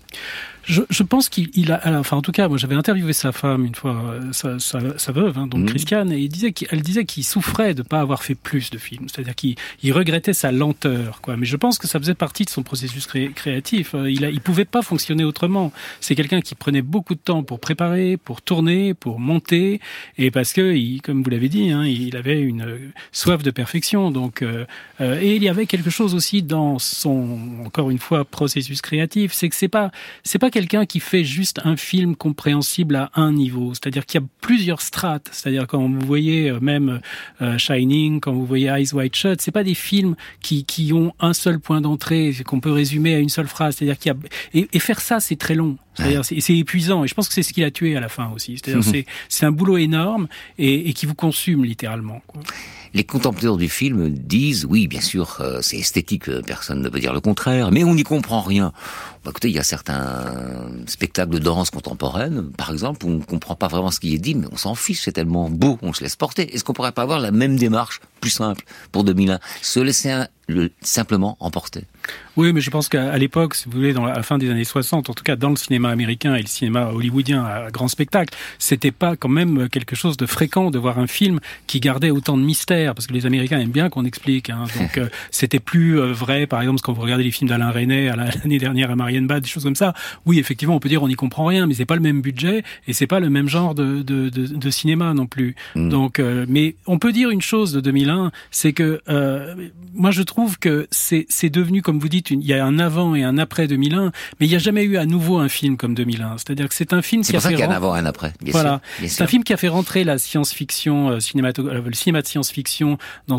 Je pense qu'il a, enfin en tout cas, moi j'avais interviewé sa femme une fois, sa veuve, donc Christiane, et elle disait qu'il souffrait de pas avoir fait plus de films, c'est-à-dire qu'il regrettait sa lenteur, quoi. Mais je pense que ça faisait partie de son processus créatif. Il pouvait pas fonctionner autrement. C'est quelqu'un qui prenait beaucoup de temps pour préparer, pour tourner, pour monter, et parce que, comme vous l'avez dit, il avait une soif de perfection. Donc, et il y avait quelque chose aussi dans son, encore une fois, processus créatif, c'est que c'est pas quelqu'un qui fait juste un film compréhensible à un niveau. C'est-à-dire qu'il y a plusieurs strates. C'est-à-dire quand vous voyez même Shining, quand vous voyez Eyes Wide Shut, c'est pas des films qui ont un seul point d'entrée, qu'on peut résumer à une seule phrase. C'est-à-dire qu'il y a... Et faire ça, c'est très long. C'est-à-dire, c'est épuisant. Et je pense que c'est ce qui l'a tué à la fin aussi. C'est-à-dire, c'est un boulot énorme et qui vous consume littéralement, quoi. Les contempteurs du film disent, oui, bien sûr, c'est esthétique, personne ne peut dire le contraire, mais on n'y comprend rien. Bah, écoutez, il y a certains spectacles de danse contemporaine, par exemple, où on ne comprend pas vraiment ce qui est dit, mais on s'en fiche, c'est tellement beau, on se laisse porter. Est-ce qu'on pourrait pas avoir la même démarche, plus simple, pour 2001, se laisser simplement emporter? Oui, mais je pense qu'à l'époque, si vous voulez, à la fin des années 60, en tout cas dans le cinéma américain et le cinéma hollywoodien à grand spectacle, c'était pas quand même quelque chose de fréquent de voir un film qui gardait autant de mystère, parce que les Américains aiment bien qu'on explique. Donc c'était plus vrai, par exemple, quand vous regardez les films d'Alain Resnais l'année dernière à Marienbad, des choses comme ça. Oui, effectivement, on peut dire on n'y comprend rien, mais c'est pas le même budget et c'est pas le même genre de cinéma non plus. Donc, mais on peut dire une chose de 2001, c'est que moi je trouve que c'est devenu, comme vous dites, il y a un avant et un après 2001, mais il n'y a jamais eu à nouveau un film comme 2001. C'est-à-dire que c'est un film qui a fait... C'est pour ça qu'il y a un avant et un après, bien sûr. C'est un film qui a fait rentrer la science-fiction, le cinéma de science-fiction dans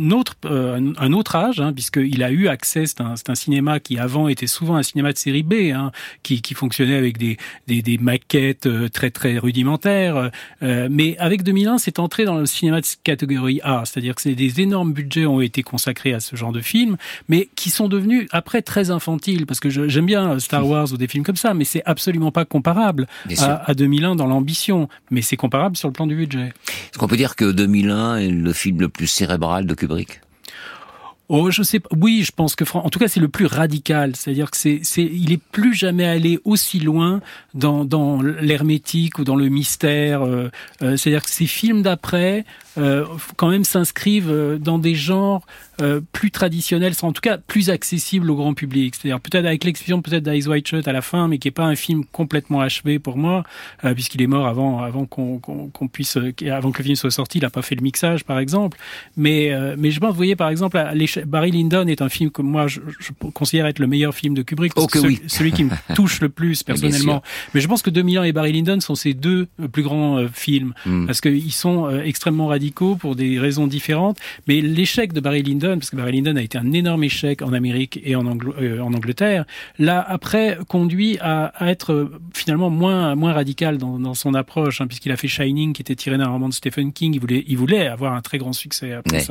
un autre âge, puisqu'il a eu accès, c'est un cinéma qui avant était souvent un cinéma de série B, qui fonctionnait avec des maquettes très très rudimentaires, mais avec 2001, c'est entré dans le cinéma de catégorie A, c'est-à-dire que des énormes budgets ont été consacrés à ce genre de films, mais qui sont devenus après très infantiles, parce que j'aime bien Star Wars ou des films comme ça, mais c'est absolument pas comparable à 2001 dans l'ambition, mais c'est comparable sur le plan du budget. Est-ce qu'on peut dire que 2001 est le film le plus cérébral de Kubrick ? Oh, je sais pas. Oui, je pense que en tout cas c'est le plus radical, c'est-à-dire que il est plus jamais allé aussi loin dans l'hermétique ou dans le mystère. C'est-à-dire que ces films d'après quand même s'inscrivent dans des genres plus traditionnels, en tout cas plus accessibles au grand public. C'est-à-dire peut-être avec l'exception peut-être d'Eyes Wide Shut à la fin, mais qui est pas un film complètement achevé pour moi, puisqu'il est mort avant qu'on puisse, avant que le film soit sorti, il a pas fait le mixage par exemple. Mais je pense, vous voyez par exemple Barry Lyndon est un film que moi je considère être le meilleur film de Kubrick, celui qui me touche le plus personnellement. Mais je pense que 2001 et Barry Lyndon sont ses deux plus grands films, parce qu'ils sont extrêmement radicaux pour des raisons différentes. Mais l'échec de Barry Lyndon, parce que Barry Lyndon a été un énorme échec en Amérique et en Angleterre, l'a après conduit à être finalement moins radical dans son approche, puisqu'il a fait Shining, qui était tiré d'un roman de Stephen King. Il voulait avoir un très grand succès après ça.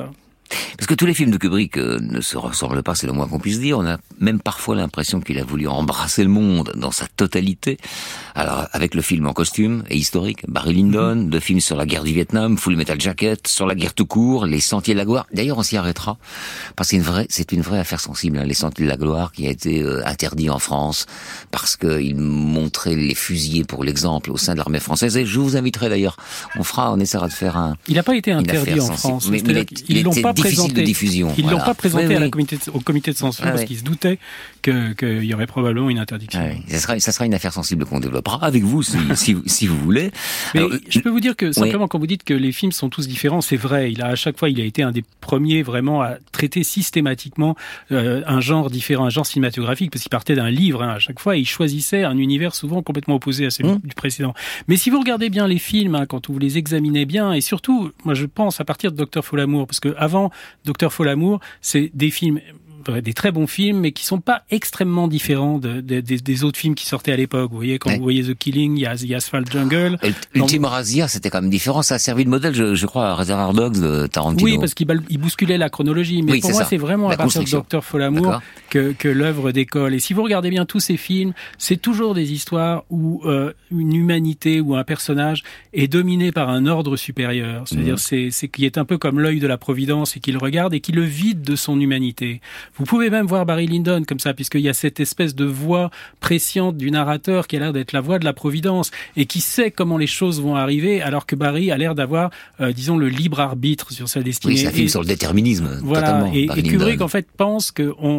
Parce que tous les films de Kubrick ne se ressemblent pas, c'est le moins qu'on puisse dire. On a même parfois l'impression qu'il a voulu embrasser le monde dans sa totalité. Alors, avec le film en costume et historique, Barry Lyndon, le film sur la guerre du Vietnam, Full Metal Jacket, sur la guerre tout court, Les Sentiers de la Gloire. D'ailleurs, on s'y arrêtera, parce que c'est une vraie affaire sensible, hein, Les Sentiers de la Gloire, qui a été interdit en France, parce qu'il montrait les fusillés pour l'exemple au sein de l'armée française. Et je vous inviterai d'ailleurs, on essaiera de faire Il n'a pas été interdit en France. Mais ils l'ont pas présenté. De diffusion. Ils l'ont pas présenté au comité de censure parce qu'ils se doutaient qu'il y aurait probablement une interdiction. Ça sera une affaire sensible qu'on développera avec vous si vous voulez. Mais alors, je peux vous dire que simplement quand vous dites que les films sont tous différents, c'est vrai. À chaque fois, il a été un des premiers vraiment à traiter systématiquement un genre différent, un genre cinématographique, parce qu'il partait d'un livre à chaque fois et il choisissait un univers souvent complètement opposé à celui du précédent. Mais si vous regardez bien les films, quand vous les examinez bien, et surtout, moi je pense à partir de Dr Folamour, parce que avant Dr Folamour, c'est des films, des très bons films, mais qui sont pas extrêmement différents des autres films qui sortaient à l'époque. Vous voyez, quand vous voyez The Killing, il y a Asphalt Jungle. Ultima Razia, c'était quand même différent. Ça a servi de modèle, je crois, à Reservoir Dogs de Tarantino. Oui, parce qu'il bousculait la chronologie. Mais pour moi, c'est vraiment à partir de Dr Folamour que l'œuvre décolle. Et si vous regardez bien tous ces films, c'est toujours des histoires où une humanité ou un personnage est dominé par un ordre supérieur. C'est-à-dire, c'est qui est un peu comme l'œil de la providence et qui le regarde et qui le vide de son humanité. Vous pouvez même voir Barry Lyndon comme ça, puisqu'il y a cette espèce de voix presciente du narrateur qui a l'air d'être la voix de la providence et qui sait comment les choses vont arriver, alors que Barry a l'air d'avoir, disons, le libre arbitre sur sa destinée. Oui, c'est un film sur le déterminisme. Voilà. Et Kubrick, en fait, pense qu'on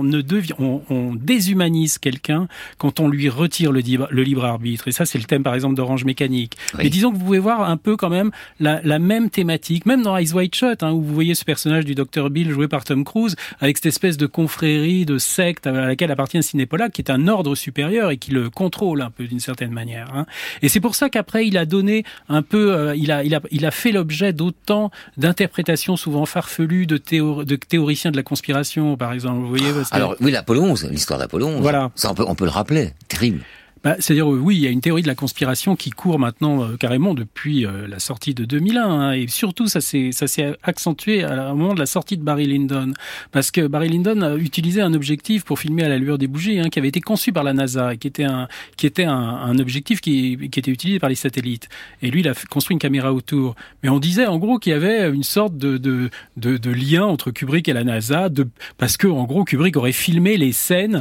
on déshumanise quelqu'un quand on lui retire le libre arbitre. Et ça, c'est le thème, par exemple, d'Orange Mécanique. Oui. Mais disons que vous pouvez voir un peu quand même la même thématique, même dans Eyes Wide Shut, où vous voyez ce personnage du Dr Bill joué par Tom Cruise, avec cette espèce de confrérie, de secte à laquelle appartient Sidney Pollack, qui est un ordre supérieur et qui le contrôle un peu d'une certaine manière. Et c'est pour ça qu'après, il a donné un peu, il a fait l'objet d'autant d'interprétations souvent farfelues de théoriciens de la conspiration, par exemple. Vous voyez, alors oui, l'Apollo 11, l'histoire d'Apollo 11. Voilà. Ça, on peut le rappeler. Terrible. C'est-à-dire, oui, il y a une théorie de la conspiration qui court maintenant carrément depuis la sortie de 2001. Et surtout, ça s'est accentué au moment de la sortie de Barry Lyndon. Parce que Barry Lyndon a utilisé un objectif pour filmer à la lueur des bougies, qui avait été conçu par la NASA et qui était un objectif qui était utilisé par les satellites. Et lui, il a construit une caméra autour. Mais on disait, en gros, qu'il y avait une sorte de lien entre Kubrick et la NASA, parce que, en gros, Kubrick aurait filmé les scènes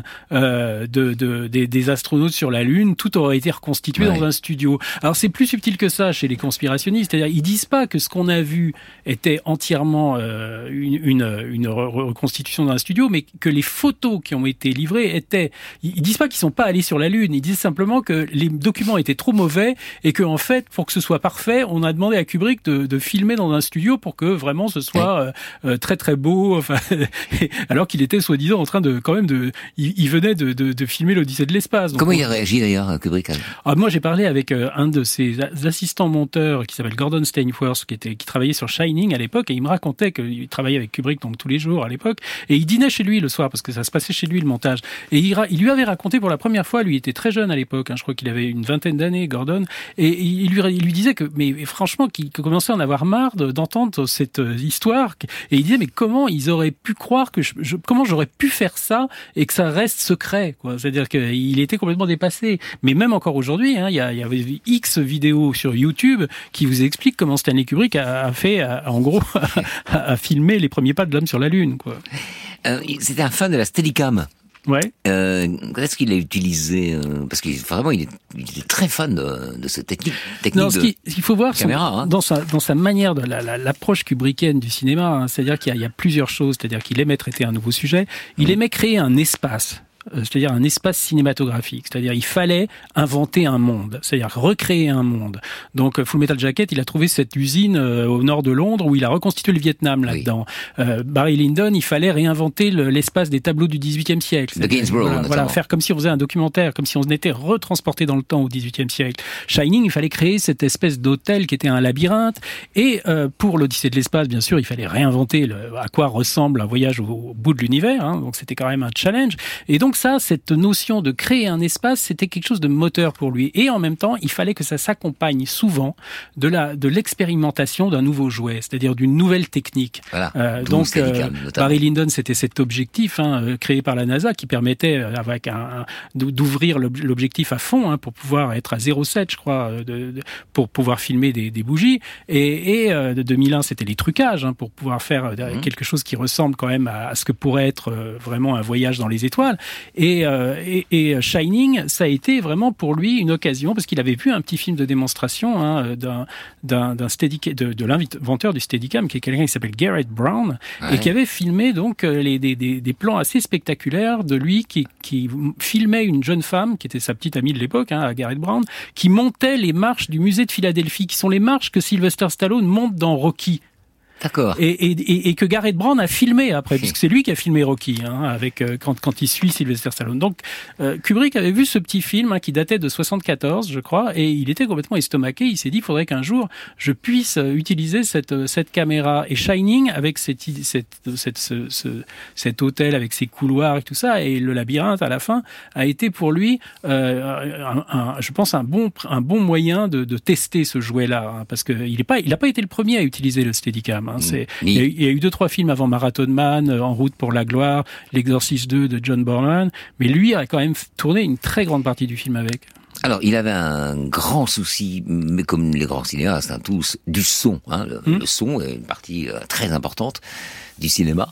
des astronautes sur la Lune. Tout aurait été reconstitué dans un studio. Alors c'est plus subtil que ça chez les conspirationnistes, c'est-à-dire ils disent pas que ce qu'on a vu était entièrement une reconstitution d'un studio, mais que les photos qui ont été livrées étaient. Ils disent pas qu'ils sont pas allés sur la Lune, ils disent simplement que les documents étaient trop mauvais et que en fait pour que ce soit parfait, on a demandé à Kubrick de filmer dans un studio pour que vraiment ce soit très très beau. Enfin, alors qu'il était soi-disant en train il venait de filmer l'Odyssée de l'espace. Comment il a réagi d'ailleurs, Kubrick? Moi, j'ai parlé avec un de ses assistants monteurs qui s'appelle Gordon Steinworth, qui travaillait sur Shining à l'époque, et il me racontait qu'il travaillait avec Kubrick donc tous les jours à l'époque, et il dînait chez lui le soir parce que ça se passait chez lui le montage. Et il lui avait raconté pour la première fois, lui était très jeune à l'époque, je crois qu'il avait une vingtaine d'années, Gordon, et il lui disait que, mais franchement, qu'il commençait à en avoir marre d'entendre cette histoire, et il disait mais comment ils auraient pu croire que comment j'aurais pu faire ça et que ça reste secret, quoi. C'est-à-dire qu'il était complètement dépassé. Mais même encore aujourd'hui, il y avait X vidéos sur YouTube qui vous expliquent comment Stanley Kubrick a fait, en gros, a filmé les premiers pas de l'homme sur la Lune, quoi. C'était un fan de la Steadicam. Ouais. Est-ce qu'il l'a utilisé parce qu'il vraiment il était très fan de cette technique non, il faut voir caméra, dans sa manière de l'approche kubrickienne du cinéma, c'est-à-dire qu'il y a plusieurs choses, c'est-à-dire qu'il aimait traiter un nouveau sujet, il aimait créer un espace. C'est-à-dire un espace cinématographique. C'est-à-dire il fallait inventer un monde, c'est-à-dire recréer un monde. Donc Full Metal Jacket, il a trouvé cette usine au nord de Londres où il a reconstitué le Vietnam là-dedans. Barry Lyndon, il fallait réinventer l'espace des tableaux du XVIIIe siècle. De Gainsborough, voilà, faire comme si on faisait un documentaire, comme si on était retransporté dans le temps au XVIIIe siècle. Shining, il fallait créer cette espèce d'hôtel qui était un labyrinthe. Et pour l'Odyssée de l'espace, bien sûr, il fallait réinventer à quoi ressemble un voyage au bout de l'univers. Donc c'était quand même un challenge. Et donc donc ça, cette notion de créer un espace, c'était quelque chose de moteur pour lui. Et en même temps, il fallait que ça s'accompagne souvent de l'expérimentation d'un nouveau jouet, c'est-à-dire d'une nouvelle technique. Voilà. Donc Barry Lyndon, c'était cet objectif créé par la NASA qui permettait avec d'ouvrir l'objectif à fond pour pouvoir être à 0,7 je crois pour pouvoir filmer des bougies et de 2001 c'était les trucages pour pouvoir faire quelque chose qui ressemble quand même à ce que pourrait être vraiment un voyage dans les étoiles et Shining ça a été vraiment pour lui une occasion parce qu'il avait vu un petit film de démonstration d'un Steadicam, de l'inventeur du Steadicam qui est quelqu'un qui s'appelle Garrett Brown et qui avait filmé donc des plans assez spectaculaires de lui qui filmait une jeune femme qui était sa petite amie de l'époque, Garrett Brown, qui montait les marches du musée de Philadelphie, qui sont les marches que Sylvester Stallone monte dans Rocky. D'accord. Et que Garrett Brown a filmé après, puisque c'est lui qui a filmé Rocky, avec quand il suit Sylvester Stallone. Donc Kubrick avait vu ce petit film qui datait de 74, je crois, et il était complètement estomaqué. Il s'est dit, il faudrait qu'un jour je puisse utiliser cette caméra. Et Shining, avec cet hôtel, avec ses couloirs et tout ça, et le labyrinthe à la fin, a été pour lui, je pense, un bon moyen de tester ce jouet-là, parce que il n'a pas été le premier à utiliser le Steadicam. Il y a eu 2-3 films avant Marathon Man, En route pour la gloire, L'Exorciste 2 de John Borman, mais lui a quand même tourné une très grande partie du film avec. Alors, il avait un grand souci, mais comme les grands cinéastes, tous, du son. Le son est une partie très importante du cinéma.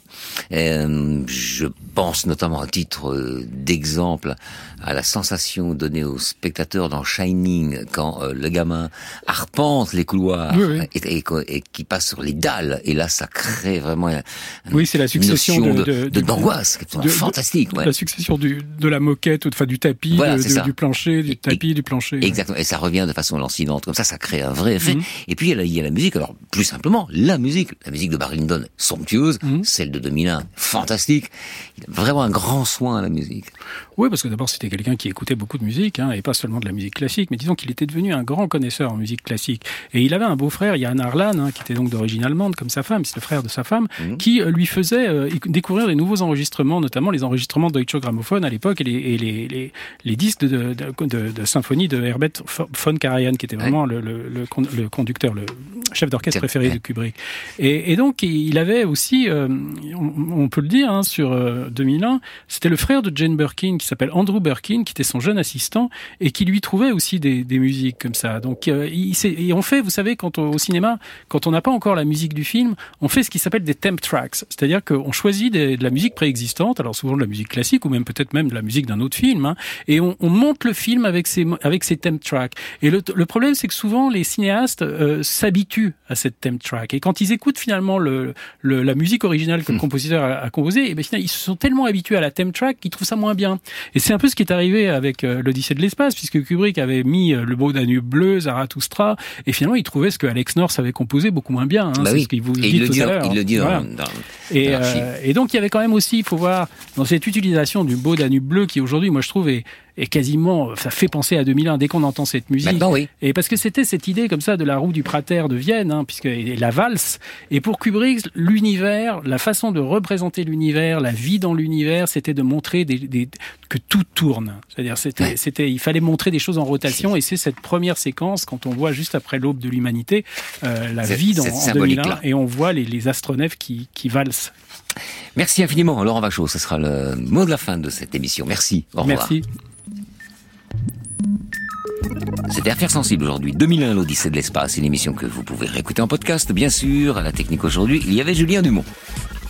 Je pense notamment à titre d'exemple à la sensation donnée aux spectateurs dans Shining quand le gamin arpente les couloirs et qui passe sur les dalles et là ça crée vraiment c'est la succession d'angoisse fantastique. La succession de la moquette, enfin du tapis, du plancher, du tapis, du plancher. Exactement. Et ça revient de façon lancinante comme ça crée un vrai effet. Et puis il y a la musique. Alors plus simplement la musique de Barry Lyndon somptueuse. Celle de 2001, fantastique. Il a vraiment un grand soin à la musique. Oui, parce que d'abord, c'était quelqu'un qui écoutait beaucoup de musique, et pas seulement de la musique classique, mais disons qu'il était devenu un grand connaisseur en musique classique. Et il avait un beau-frère, Jan Arlan, qui était donc d'origine allemande, comme sa femme, c'est le frère de sa femme, qui lui faisait découvrir des nouveaux enregistrements, notamment les enregistrements Deutsche Grammophon à l'époque, et les disques de symphonie de Herbert von Karajan, qui était vraiment le conducteur, le chef d'orchestre préféré de Kubrick. Et donc, il avait aussi, on peut le dire, sur 2001, c'était le frère de Jane Birkin, qui s'appelle Andrew Birkin, qui était son jeune assistant, et qui lui trouvait aussi des musiques comme ça. Donc, et on fait, vous savez, au cinéma, quand on n'a pas encore la musique du film, on fait ce qui s'appelle des temp tracks. C'est-à-dire qu'on choisit de la musique préexistante, alors souvent de la musique classique, ou même peut-être même de la musique d'un autre film, et on monte le film avec ces temp tracks. Et le problème, c'est que souvent, les cinéastes s'habituent à cette temp track. Et quand ils écoutent finalement la musique originale que le compositeur a composée, et finalement, ils se sont tellement habitués à la temp track qu'ils trouvent ça moins bien. Et c'est un peu ce qui est arrivé avec l'Odyssée de l'espace, puisque Kubrick avait mis Le beau Danube bleu, Zarathustra, et finalement il trouvait ce que Alex North avait composé beaucoup moins bien. C'est ce qu'il vous dit tout à l'heure. Il le dit dans et donc il y avait quand même aussi, il faut voir, dans cette utilisation du beau Danube bleu, qui aujourd'hui, moi je trouve, est quasiment, ça fait penser à 2001 dès qu'on entend cette musique. Maintenant, oui. Et parce que c'était cette idée comme ça de la roue du Prater de Vienne, et la valse. Et pour Kubrick, l'univers, la façon de représenter l'univers, la vie dans l'univers, c'était de montrer que tout tourne. C'est-à-dire, il fallait montrer des choses en rotation, et c'est cette première séquence, quand on voit juste après l'aube de l'humanité, la vie en 2001, et on voit les astronefs qui valsent. Merci infiniment, Laurent Vachaud. Ce sera le mot de la fin de cette émission. Merci. Au revoir. Merci. C'était Affaires sensibles aujourd'hui. 2001, l'Odyssée de l'espace. Une émission que vous pouvez réécouter en podcast, bien sûr. À la technique aujourd'hui, il y avait Julien Dumont.